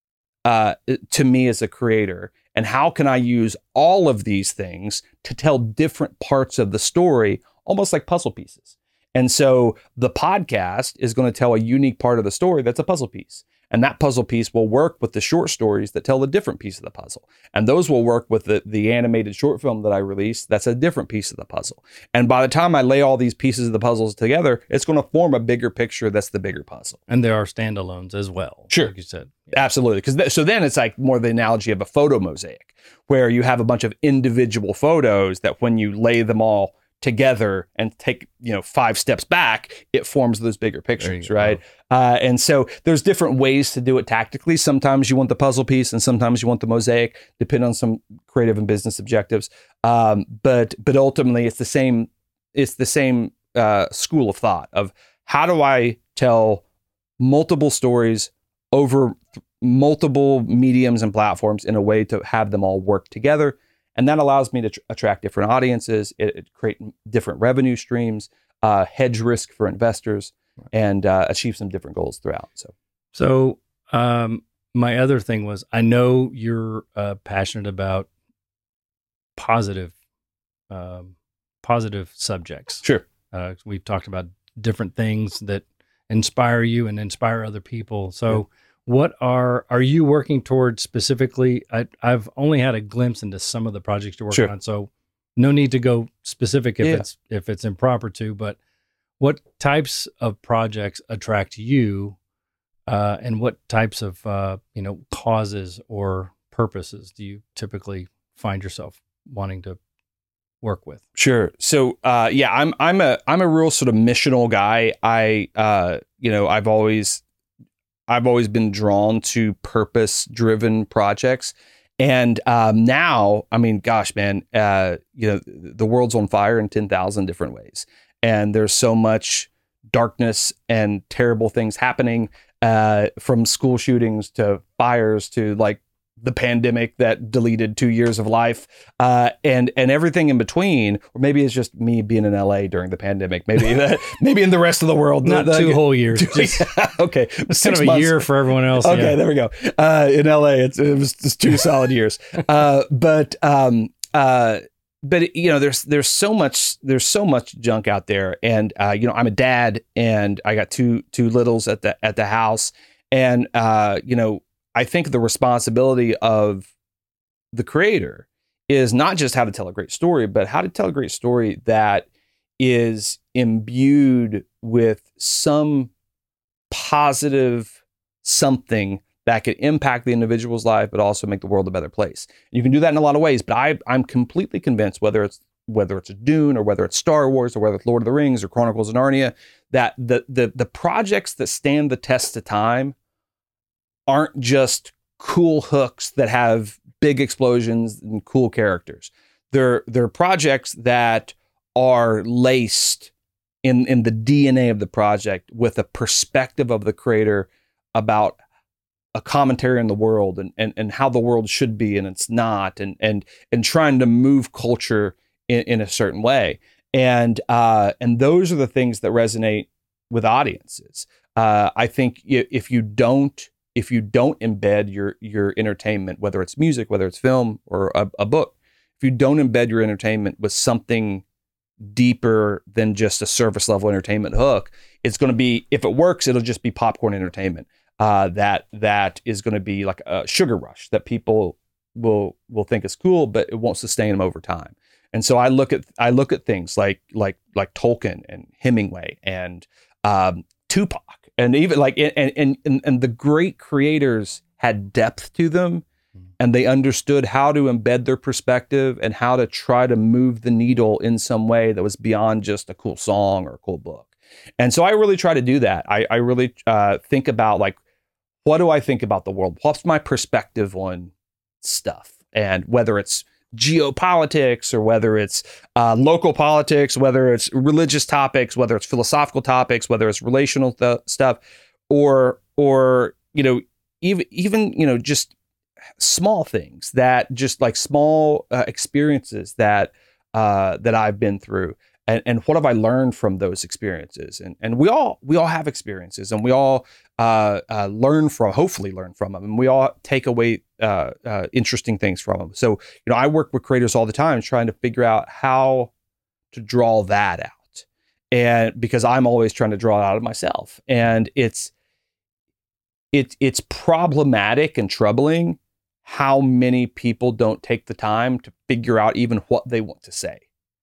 to me as a creator, and how can I use all of these things to tell different parts of the story, almost like puzzle pieces. And so the podcast is going to tell a unique part of the story that's a puzzle piece. And that puzzle piece will work with the short stories that tell a different piece of the puzzle. And those will work with the animated short film that I released. That's a different piece of the puzzle. And by the time I lay all these pieces of the puzzles together, it's going to form a bigger picture that's the bigger puzzle. And there are standalones as well. Sure. Like you said. Yeah. Absolutely. So then it's like more the analogy of a photo mosaic, where you have a bunch of individual photos that when you lay them all together and take 5 steps back, it forms those bigger pictures, right? And so there's different ways to do it tactically. Sometimes you want the puzzle piece, and sometimes you want the mosaic, depending on some creative and business objectives. But ultimately, it's the same. It's the same school of thought of how do I tell multiple stories over multiple mediums and platforms in a way to have them all work together. And that allows me to attract different audiences, it create different revenue streams, hedge risk for investors, and achieve some different goals throughout. So my other thing was, I know you're passionate about positive subjects. Sure. We've talked about different things that inspire you and inspire other people. So what are you working towards specifically? I've only had a glimpse into some of the projects you're working on, so no need to go specific if it's improper to, but what types of projects attract you, and what types of causes or purposes do you typically find yourself wanting to work with? Sure. So I'm a real sort of missional guy. I've always been drawn to purpose-driven projects, And now, I mean, gosh, man, the world's on fire in 10,000 different ways. And there's so much darkness and terrible things happening, from school shootings to fires to like the pandemic that deleted 2 years of life, and everything in between. Or maybe it's just me being in LA during the pandemic. Maybe in the rest of the world, not 2 whole years. Okay, it's kind of a year for everyone else. Okay, there we go. In LA, it was just 2 solid years. But there's so much junk out there, and I'm a dad, and I got two littles at the house, and I think the responsibility of the creator is not just how to tell a great story, but how to tell a great story that is imbued with some positive something that could impact the individual's life, but also make the world a better place. You can do that in a lot of ways, but I'm completely convinced, whether it's Dune or whether it's Star Wars or whether it's Lord of the Rings or Chronicles of Narnia, that the projects that stand the test of time aren't just cool hooks that have big explosions and cool characters. They're projects that are laced in the DNA of the project with a perspective of the creator about a commentary on the world and how the world should be and it's not, and trying to move culture in a certain way. And those are the things that resonate with audiences. I think if you don't embed your entertainment, whether it's music, whether it's film or a book, if you don't embed your entertainment with something deeper than just a surface level entertainment hook, it's going to be, if it works, it'll just be popcorn entertainment. That is going to be like a sugar rush that people will think is cool, but it won't sustain them over time. And so I look at things like Tolkien and Hemingway and Tupac, and even like and the great creators had depth to them, and they understood how to embed their perspective and how to try to move the needle in some way that was beyond just a cool song or a cool book. And so I really try to do that. I really think about, like, what do I think about the world? What's my perspective on stuff? And whether it's geopolitics or whether it's local politics, whether it's religious topics, whether it's philosophical topics, whether it's relational stuff, or even just small things, that just like small experiences that I've been through. And what have I learned from those experiences? And we all have experiences, and we all hopefully learn from them, and we all take away interesting things from them. So, I work with creators all the time trying to figure out how to draw that out, and because I'm always trying to draw it out of myself, and it's problematic and troubling how many people don't take the time to figure out even what they want to say.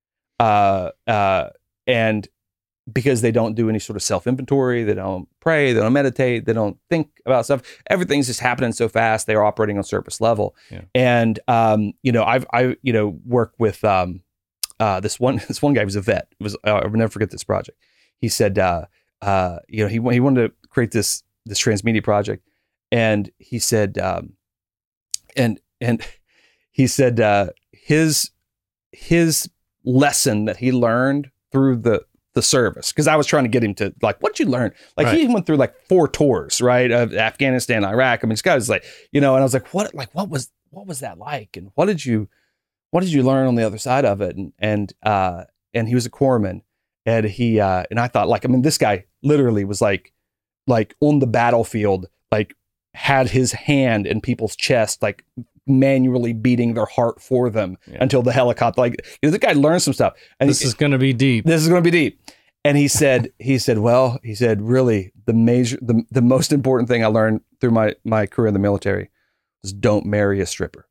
And because they don't do any sort of self-inventory, they don't pray, they don't meditate, they don't think about stuff. Everything's just happening so fast. They're operating on surface level. Yeah. And, I've worked with, this one guy was a vet. I'll never forget this project. He said, he wanted to create this transmedia project. And he said, and he said, his lesson that he learned through the service, because I was trying to get him to, like, what'd you learn? Like, right. He went through like 4 tours, right, of Afghanistan, Iraq. I mean, this guy was like, and I was like, what was that like? And what did you learn on the other side of it? And he was a corpsman, and and I thought, like, I mean, this guy literally was like on the battlefield, like had his hand in people's chest, like manually beating their heart for them until the helicopter, like, the guy learned some stuff. And this is going to be deep. This is going to be deep. And he said, really, the most important thing I learned through my career in the military was don't marry a stripper.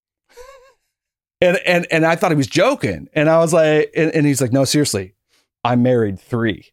and I thought he was joking. And I was like, and he's like, no, seriously, I married 3.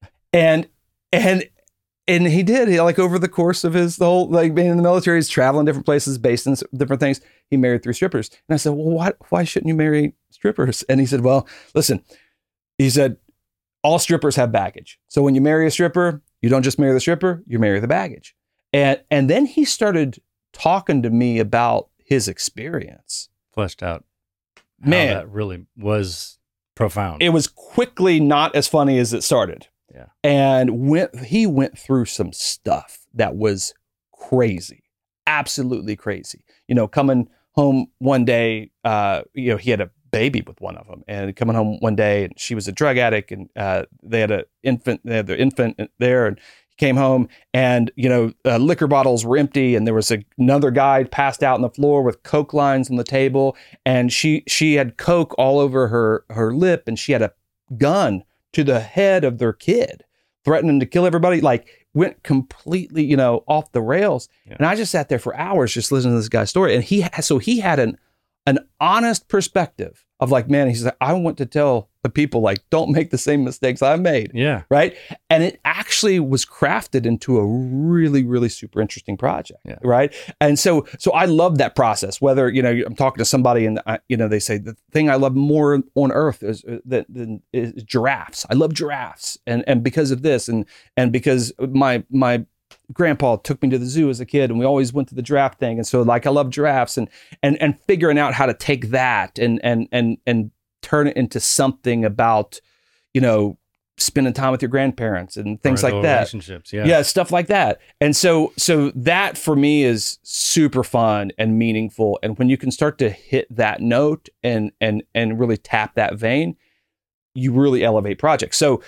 And he did. He, like, over the course of the whole, like, being in the military, he's traveling different places, based in different things. He married 3 strippers. And I said, well, why shouldn't you marry strippers? And he said, well, listen, he said, all strippers have baggage. So when you marry a stripper, you don't just marry the stripper, you marry the baggage. And then he started talking to me about his experience fleshed out how Man, that really was profound. it was quickly not as funny as it started. Yeah. And he went through some stuff that was crazy, absolutely crazy. Coming home one day, he had a baby with one of them, and coming home one day, and she was a drug addict, and they had their infant there, and he came home, and liquor bottles were empty, and there was another guy passed out on the floor with Coke lines on the table, and she had Coke all over her lip, and she had a gun to the head of their kid, threatening to kill everybody. Like, went completely off the rails. Yeah. And I just sat there for hours just listening to this guy's story, and he had an honest perspective of like, man, he's like, I want to tell the people, like, don't make the same mistakes I've made. Yeah. Right. And it actually was crafted into a really, really super interesting project. Yeah. Right. And so I love that process, whether, I'm talking to somebody and, they say the thing I love more on earth is giraffes. I love giraffes. And because of this and because my grandpa took me to the zoo as a kid, and we always went to the giraffe thing. And so, like, I love giraffes, and figuring out how to take that and turn it into something about, spending time with your grandparents and things like that. Relationships, yeah, stuff like that. And so that for me is super fun and meaningful. And when you can start to hit that note and really tap that vein, you really elevate projects. So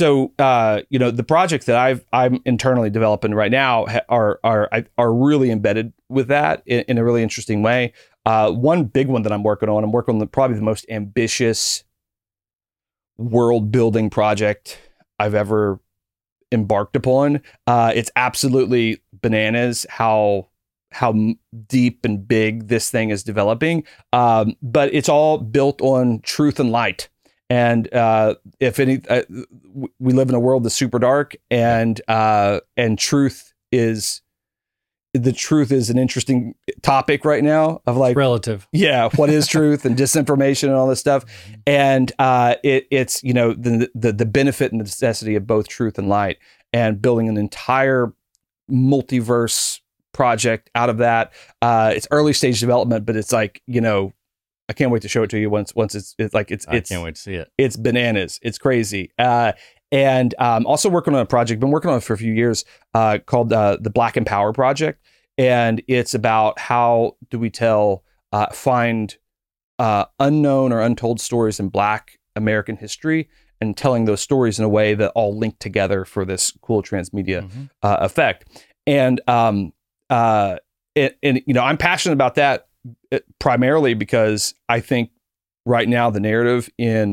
the projects that I'm internally developing right now are really embedded with that in a really interesting way. One big one that I'm working on probably the most ambitious world building project I've ever embarked upon. It's absolutely bananas how deep and big this thing is developing. But it's all built on truth and light. And we live in a world that's super dark, and truth is an interesting topic right now of like relative. Yeah. What is truth and disinformation and all this stuff. And it's the benefit and the necessity of both truth and light, and building an entire multiverse project out of that. It's early stage development, but it's like, I can't wait to show it to you once it's I can't wait to see it. It's bananas. It's crazy. And also working on a project, been working on it for a few years, called the Black Empower Project. And it's about how do we find unknown or untold stories in Black American history, and telling those stories in a way that all link together for this cool transmedia effect. And I'm passionate about that primarily because I think right now the narrative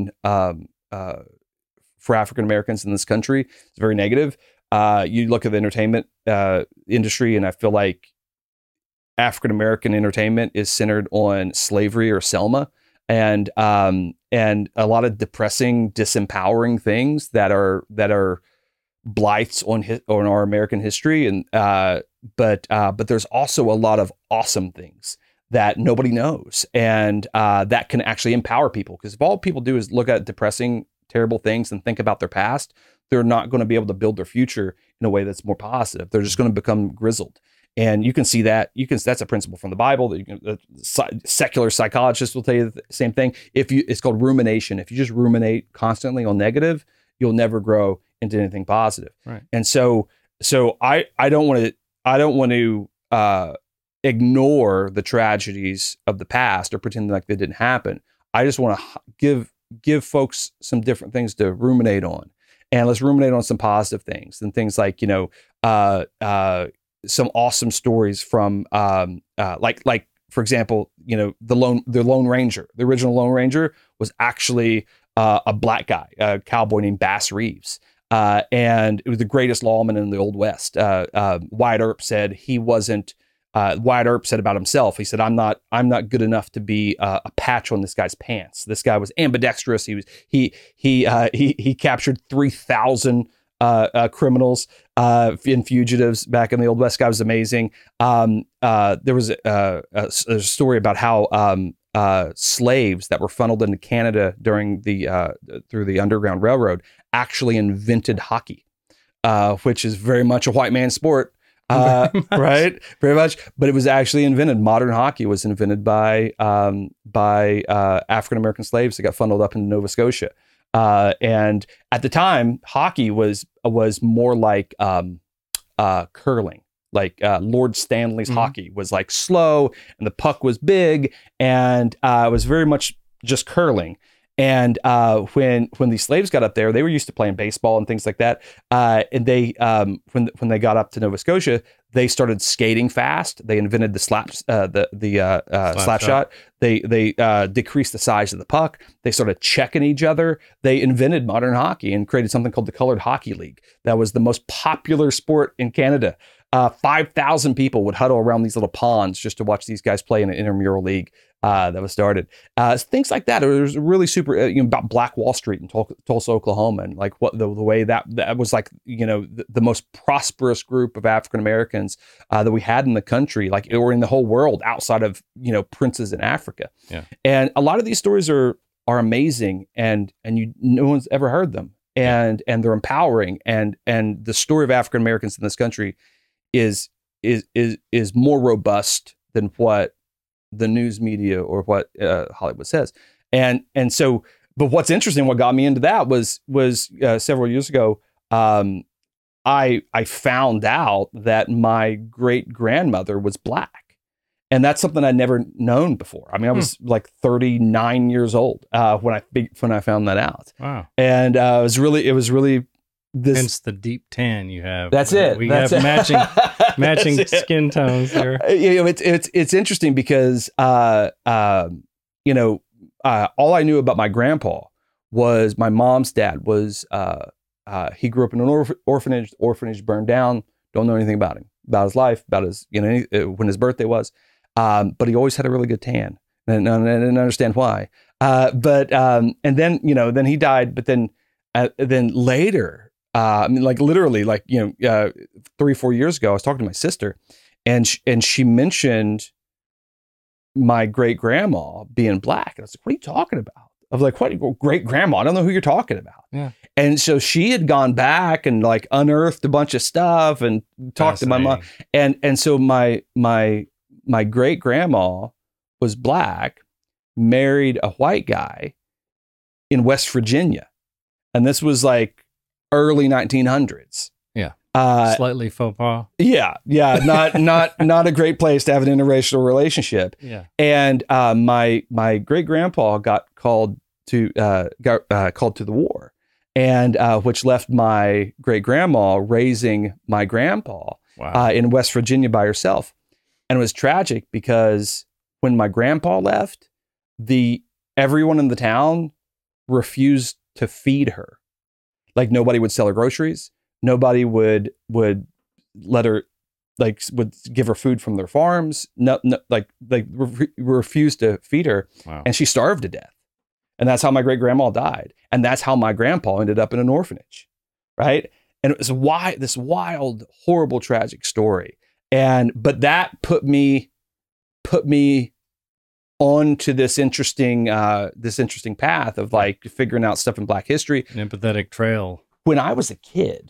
for African Americans in this country is very negative. You look at the entertainment industry, and I feel like African American entertainment is centered on slavery or Selma, and a lot of depressing, disempowering things that are blights on our American history. And but there's also a lot of awesome things that nobody knows, and that can actually empower people. Because if all people do is look at depressing, terrible things and think about their past, they're not going to be able to build their future in a way that's more positive. They're just going to become grizzled. And you can see that. That's a principle from the Bible that secular psychologists will tell you the same thing. It's called rumination. If you just ruminate constantly on negative, you'll never grow into anything positive. Right. And so I don't want to ignore the tragedies of the past or pretend like they didn't happen. I just want to give folks some different things to ruminate on, and let's ruminate on some positive things and things like some awesome stories from like for example, the Lone Ranger. The original Lone Ranger was actually a Black guy, a cowboy named Bass Reeves. And it was the greatest lawman in the Old West. Wyatt Earp said he wasn't. Wyatt Earp said about himself, he said, "I'm not good enough to be a patch on this guy's pants." This guy was ambidextrous. He captured 3,000 criminals and fugitives back in the Old West. Guy was amazing. There was a story about how slaves that were funneled into Canada during through the Underground Railroad actually invented hockey, which is very much a white man's sport. right? Very much. But it was actually invented. Modern hockey was invented by African American slaves that got funneled up into Nova Scotia. And at the time, hockey was more like curling. Like Lord Stanley's hockey was like slow, and the puck was big, and it was very much just curling. And when these slaves got up there, they were used to playing baseball and things like that. And they when they got up to Nova Scotia, they started skating fast. They invented the slap shot. They decreased the size of the puck. They started checking each other. They invented modern hockey and created something called the Colored Hockey League. That was the most popular sport in Canada. 5,000 people would huddle around these little ponds just to watch these guys play in an intramural league that was started. Things like that. It was really super about Black Wall Street in Tulsa, Oklahoma, and like what the way that was like, the most prosperous group of African Americans that we had in the country, like, or in the whole world outside of, princes in Africa. Yeah. And a lot of these stories are amazing, and no one's ever heard them, and they're empowering, and the story of African Americans in this country is more robust than what the news media or what Hollywood says. And so, but what's interesting, what got me into that was several years ago, I found out that my great grandmother was Black, and that's something I'd never known before. I mean, I was like 39 years old when I found that out. Wow. And it was really. Hence the deep tan you have. That's it. We have matching skin tones here. It's interesting because all I knew about my grandpa was my mom's dad was he grew up in an orphanage. The orphanage burned down. Don't know anything about him, about his life, about his when his birthday was. But he always had a really good tan, and I didn't understand why. And then then he died. But then later. Like literally, 3-4 years ago, I was talking to my sister, and she mentioned my great grandma being Black, and I was like, "What are you talking about?" I was like, "What great grandma? I don't know who you're talking about." Yeah. And so she had gone back and like unearthed a bunch of stuff and talked to my mom, and so my great grandma was Black, married a white guy in West Virginia, and this was like early 1900s. Yeah. Slightly faux pas. Yeah. Not a great place to have an interracial relationship. Yeah. And my great grandpa got called to the war, and which left my great grandma raising my grandpa in West Virginia by herself. And it was tragic because when my grandpa left, everyone in the town refused to feed her. Like nobody would sell her groceries. Nobody would let her, would give her food from their farms. No, refused to feed her. Wow. And she starved to death. And that's how my great grandma died. And that's how my grandpa ended up in an orphanage. Right. And it was this wild, horrible, tragic story. But that put me onto this interesting path of like figuring out stuff in Black history. An empathetic trail. When I was a kid,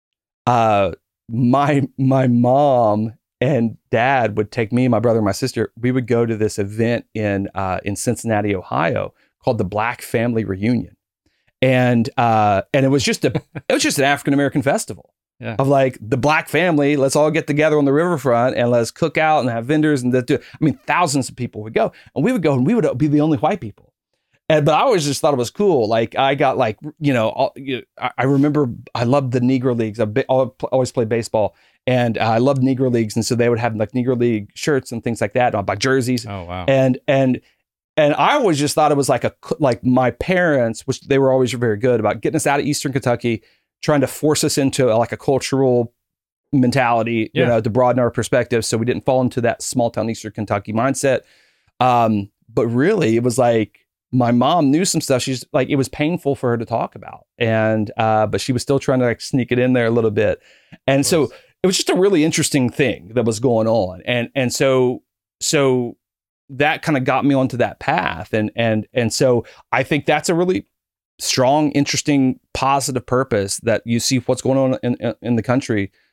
my mom and dad would take me and my brother and my sister. We would go to this event in Cincinnati, Ohio, called the Black Family Reunion, and it was just an African American festival. Yeah. Of like the Black family, let's all get together on the riverfront and let's cook out and have vendors and thousands of people would go, and we would be the only white people. But I always just thought it was cool. Like I got I remember I loved the Negro Leagues. I always played baseball, and I loved Negro Leagues, and so they would have like Negro League shirts and things like that. And I'd buy jerseys. Oh wow! And I always just thought it was like my parents, which they were always very good about getting us out of Eastern Kentucky, trying to force us into like a cultural mentality, to broaden our perspective, so we didn't fall into that small town Eastern Kentucky mindset. But really, it was like my mom knew some stuff. She's like, it was painful for her to talk about, but she was still trying to like sneak it in there a little bit. And so it was just a really interesting thing that was going on, and so that kind of got me onto that path, and so I think that's a really strong, interesting, positive purpose that you see what's going on in the country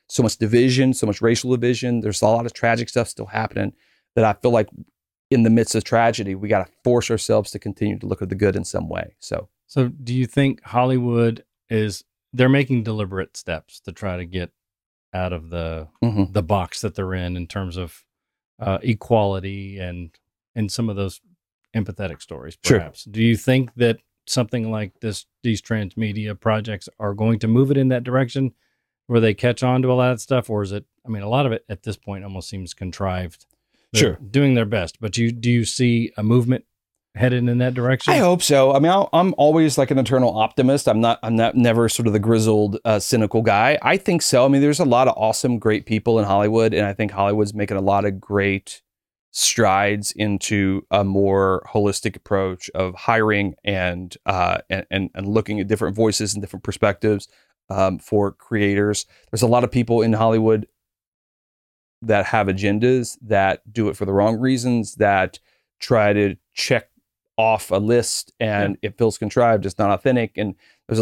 so much division, so much racial division. There's a lot of tragic stuff still happening that I feel like in the midst of tragedy, we got to force ourselves to continue to look at the good in some way. So do you think Hollywood they're making deliberate steps to try to get out of the box that they're in terms of equality and some of those empathetic stories, perhaps? Sure. Do you think that something like these transmedia projects are going to move it in that direction where they catch on to a lot of stuff? Or is it, I mean, a lot of it at this point almost seems contrived. They're doing their best, but do you see a movement headed in that direction? I hope so. I mean, I'm always like an eternal optimist. I'm not never sort of the grizzled, cynical guy. I think so. I mean, there's a lot of awesome, great people in Hollywood, and I think Hollywood's making a lot of great strides into a more holistic approach of hiring and looking at different voices and different perspectives for creators. There's a lot of people in Hollywood that have agendas, that do it for the wrong reasons, that try to check off a list, and it feels contrived, it's not authentic. And there's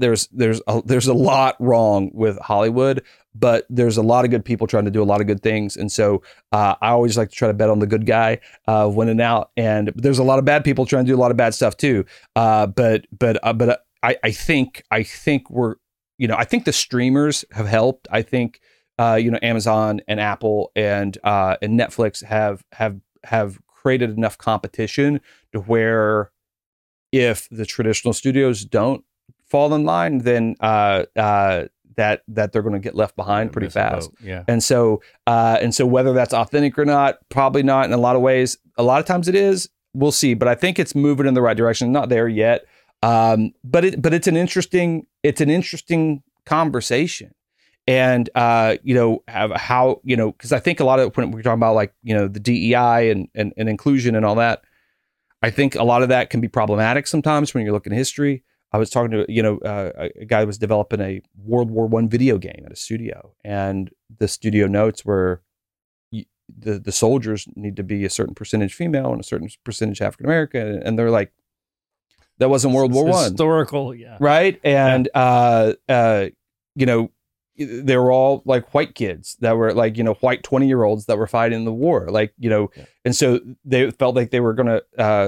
a lot wrong with Hollywood, but there's a lot of good people trying to do a lot of good things. And so I always like to try to bet on the good guy when in doubt. And there's a lot of bad people trying to do a lot of bad stuff too. But I think we're, I think the streamers have helped. I think Amazon and Apple and Netflix have created enough competition to where if the traditional studios don't fall in line, then that they're going to get left behind pretty fast. Yeah. And so whether that's authentic or not, probably not in a lot of ways. A lot of times it is. We'll see. But I think it's moving in the right direction. Not there yet. But it's an interesting conversation. And, because I think a lot of when we're talking about the DEI and inclusion and all that, I think a lot of that can be problematic sometimes when you're looking at history. I was talking to, a guy who was developing a World War I video game at a studio, and the studio notes were the soldiers need to be a certain percentage female and a certain percentage African American. And they're like, that wasn't World War I. Historical. Yeah. Right. And, they were all like white kids that were like, white 20-year-olds that were fighting the war, and so they felt like they were going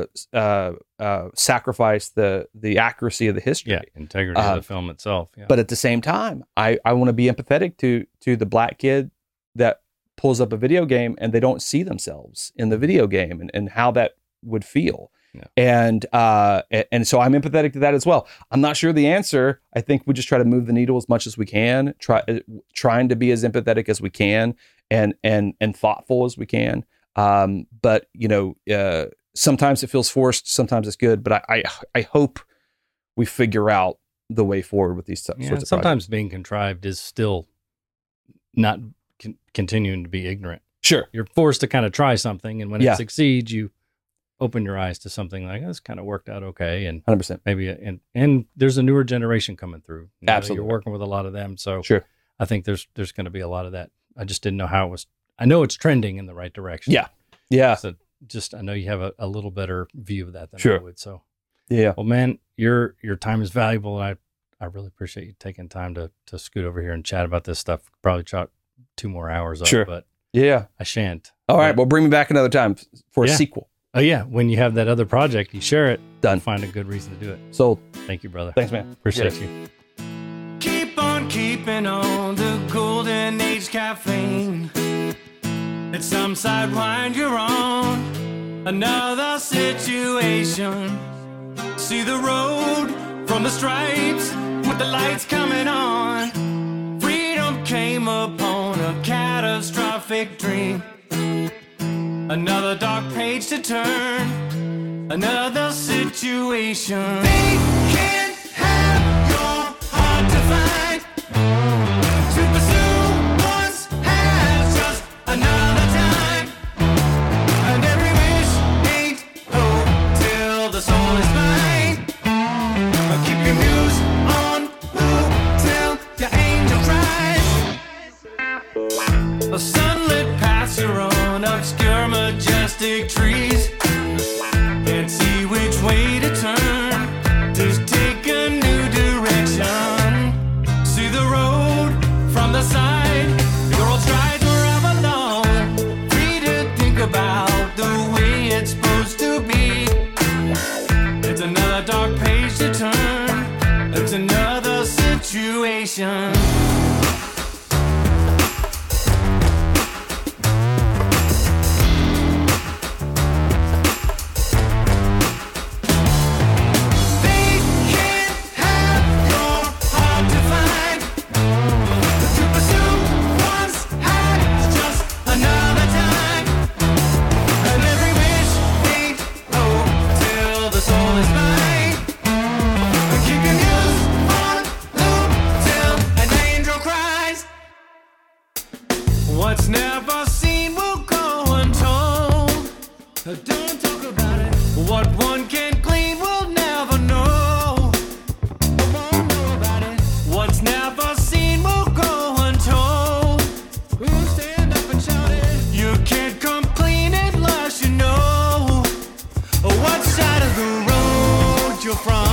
to sacrifice the accuracy of the history, integrity of the film itself. Yeah. But at the same time, I want to be empathetic to the black kid that pulls up a video game and they don't see themselves in the video game and how that would feel. Yeah. And so I'm empathetic to that as well. I'm not sure the answer. I think we just try to move the needle as much as we can, trying to be as empathetic as we can and thoughtful as we can. But sometimes it feels forced, sometimes it's good, but I hope we figure out the way forward with these sorts of projects. Sometimes being contrived is still not continuing to be ignorant. Sure. You're forced to kind of try something, and when it succeeds, you open your eyes to something like this kind of worked out okay, and 100%. Maybe and there's a newer generation coming through. Absolutely, you're working with a lot of them, so sure. I think there's going to be a lot of that. I just didn't know how it was. I know it's trending in the right direction. Yeah. So I know you have a little better view of that than sure. I would. So yeah. Well, man, your time is valuable. I really appreciate you taking time to scoot over here and chat about this stuff. Probably shot 2 more hours up, sure. but yeah, I shan't. All right, well, bring me back another time for a sequel. Oh, yeah. When you have that other project, you share it. Done. Find a good reason to do it. Sold. Thank you, brother. Thanks, man. Appreciate you. Keep on keeping on the golden age caffeine. It's some sidewind you're on. Another situation. See the road from the stripes with the lights coming on. Freedom came upon a catastrophic dream. Another dark page to turn, another situation. They can't have your heart to find. To pursue once has just another time. And every wish ain't hope till the soul is mine. Keep your muse on loop till your angel cries. A sunlit path you're on, obscure majestic trees. Can't see which way to turn. Just take situation. What's never seen will go untold. Don't talk about it. What one can glean will never know. Won't know about it. What's never seen will go untold. Stand up and shout it. You can't come clean unless you know what side of the road you're from.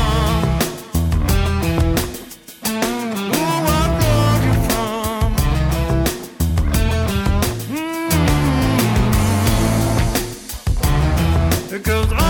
It goes on.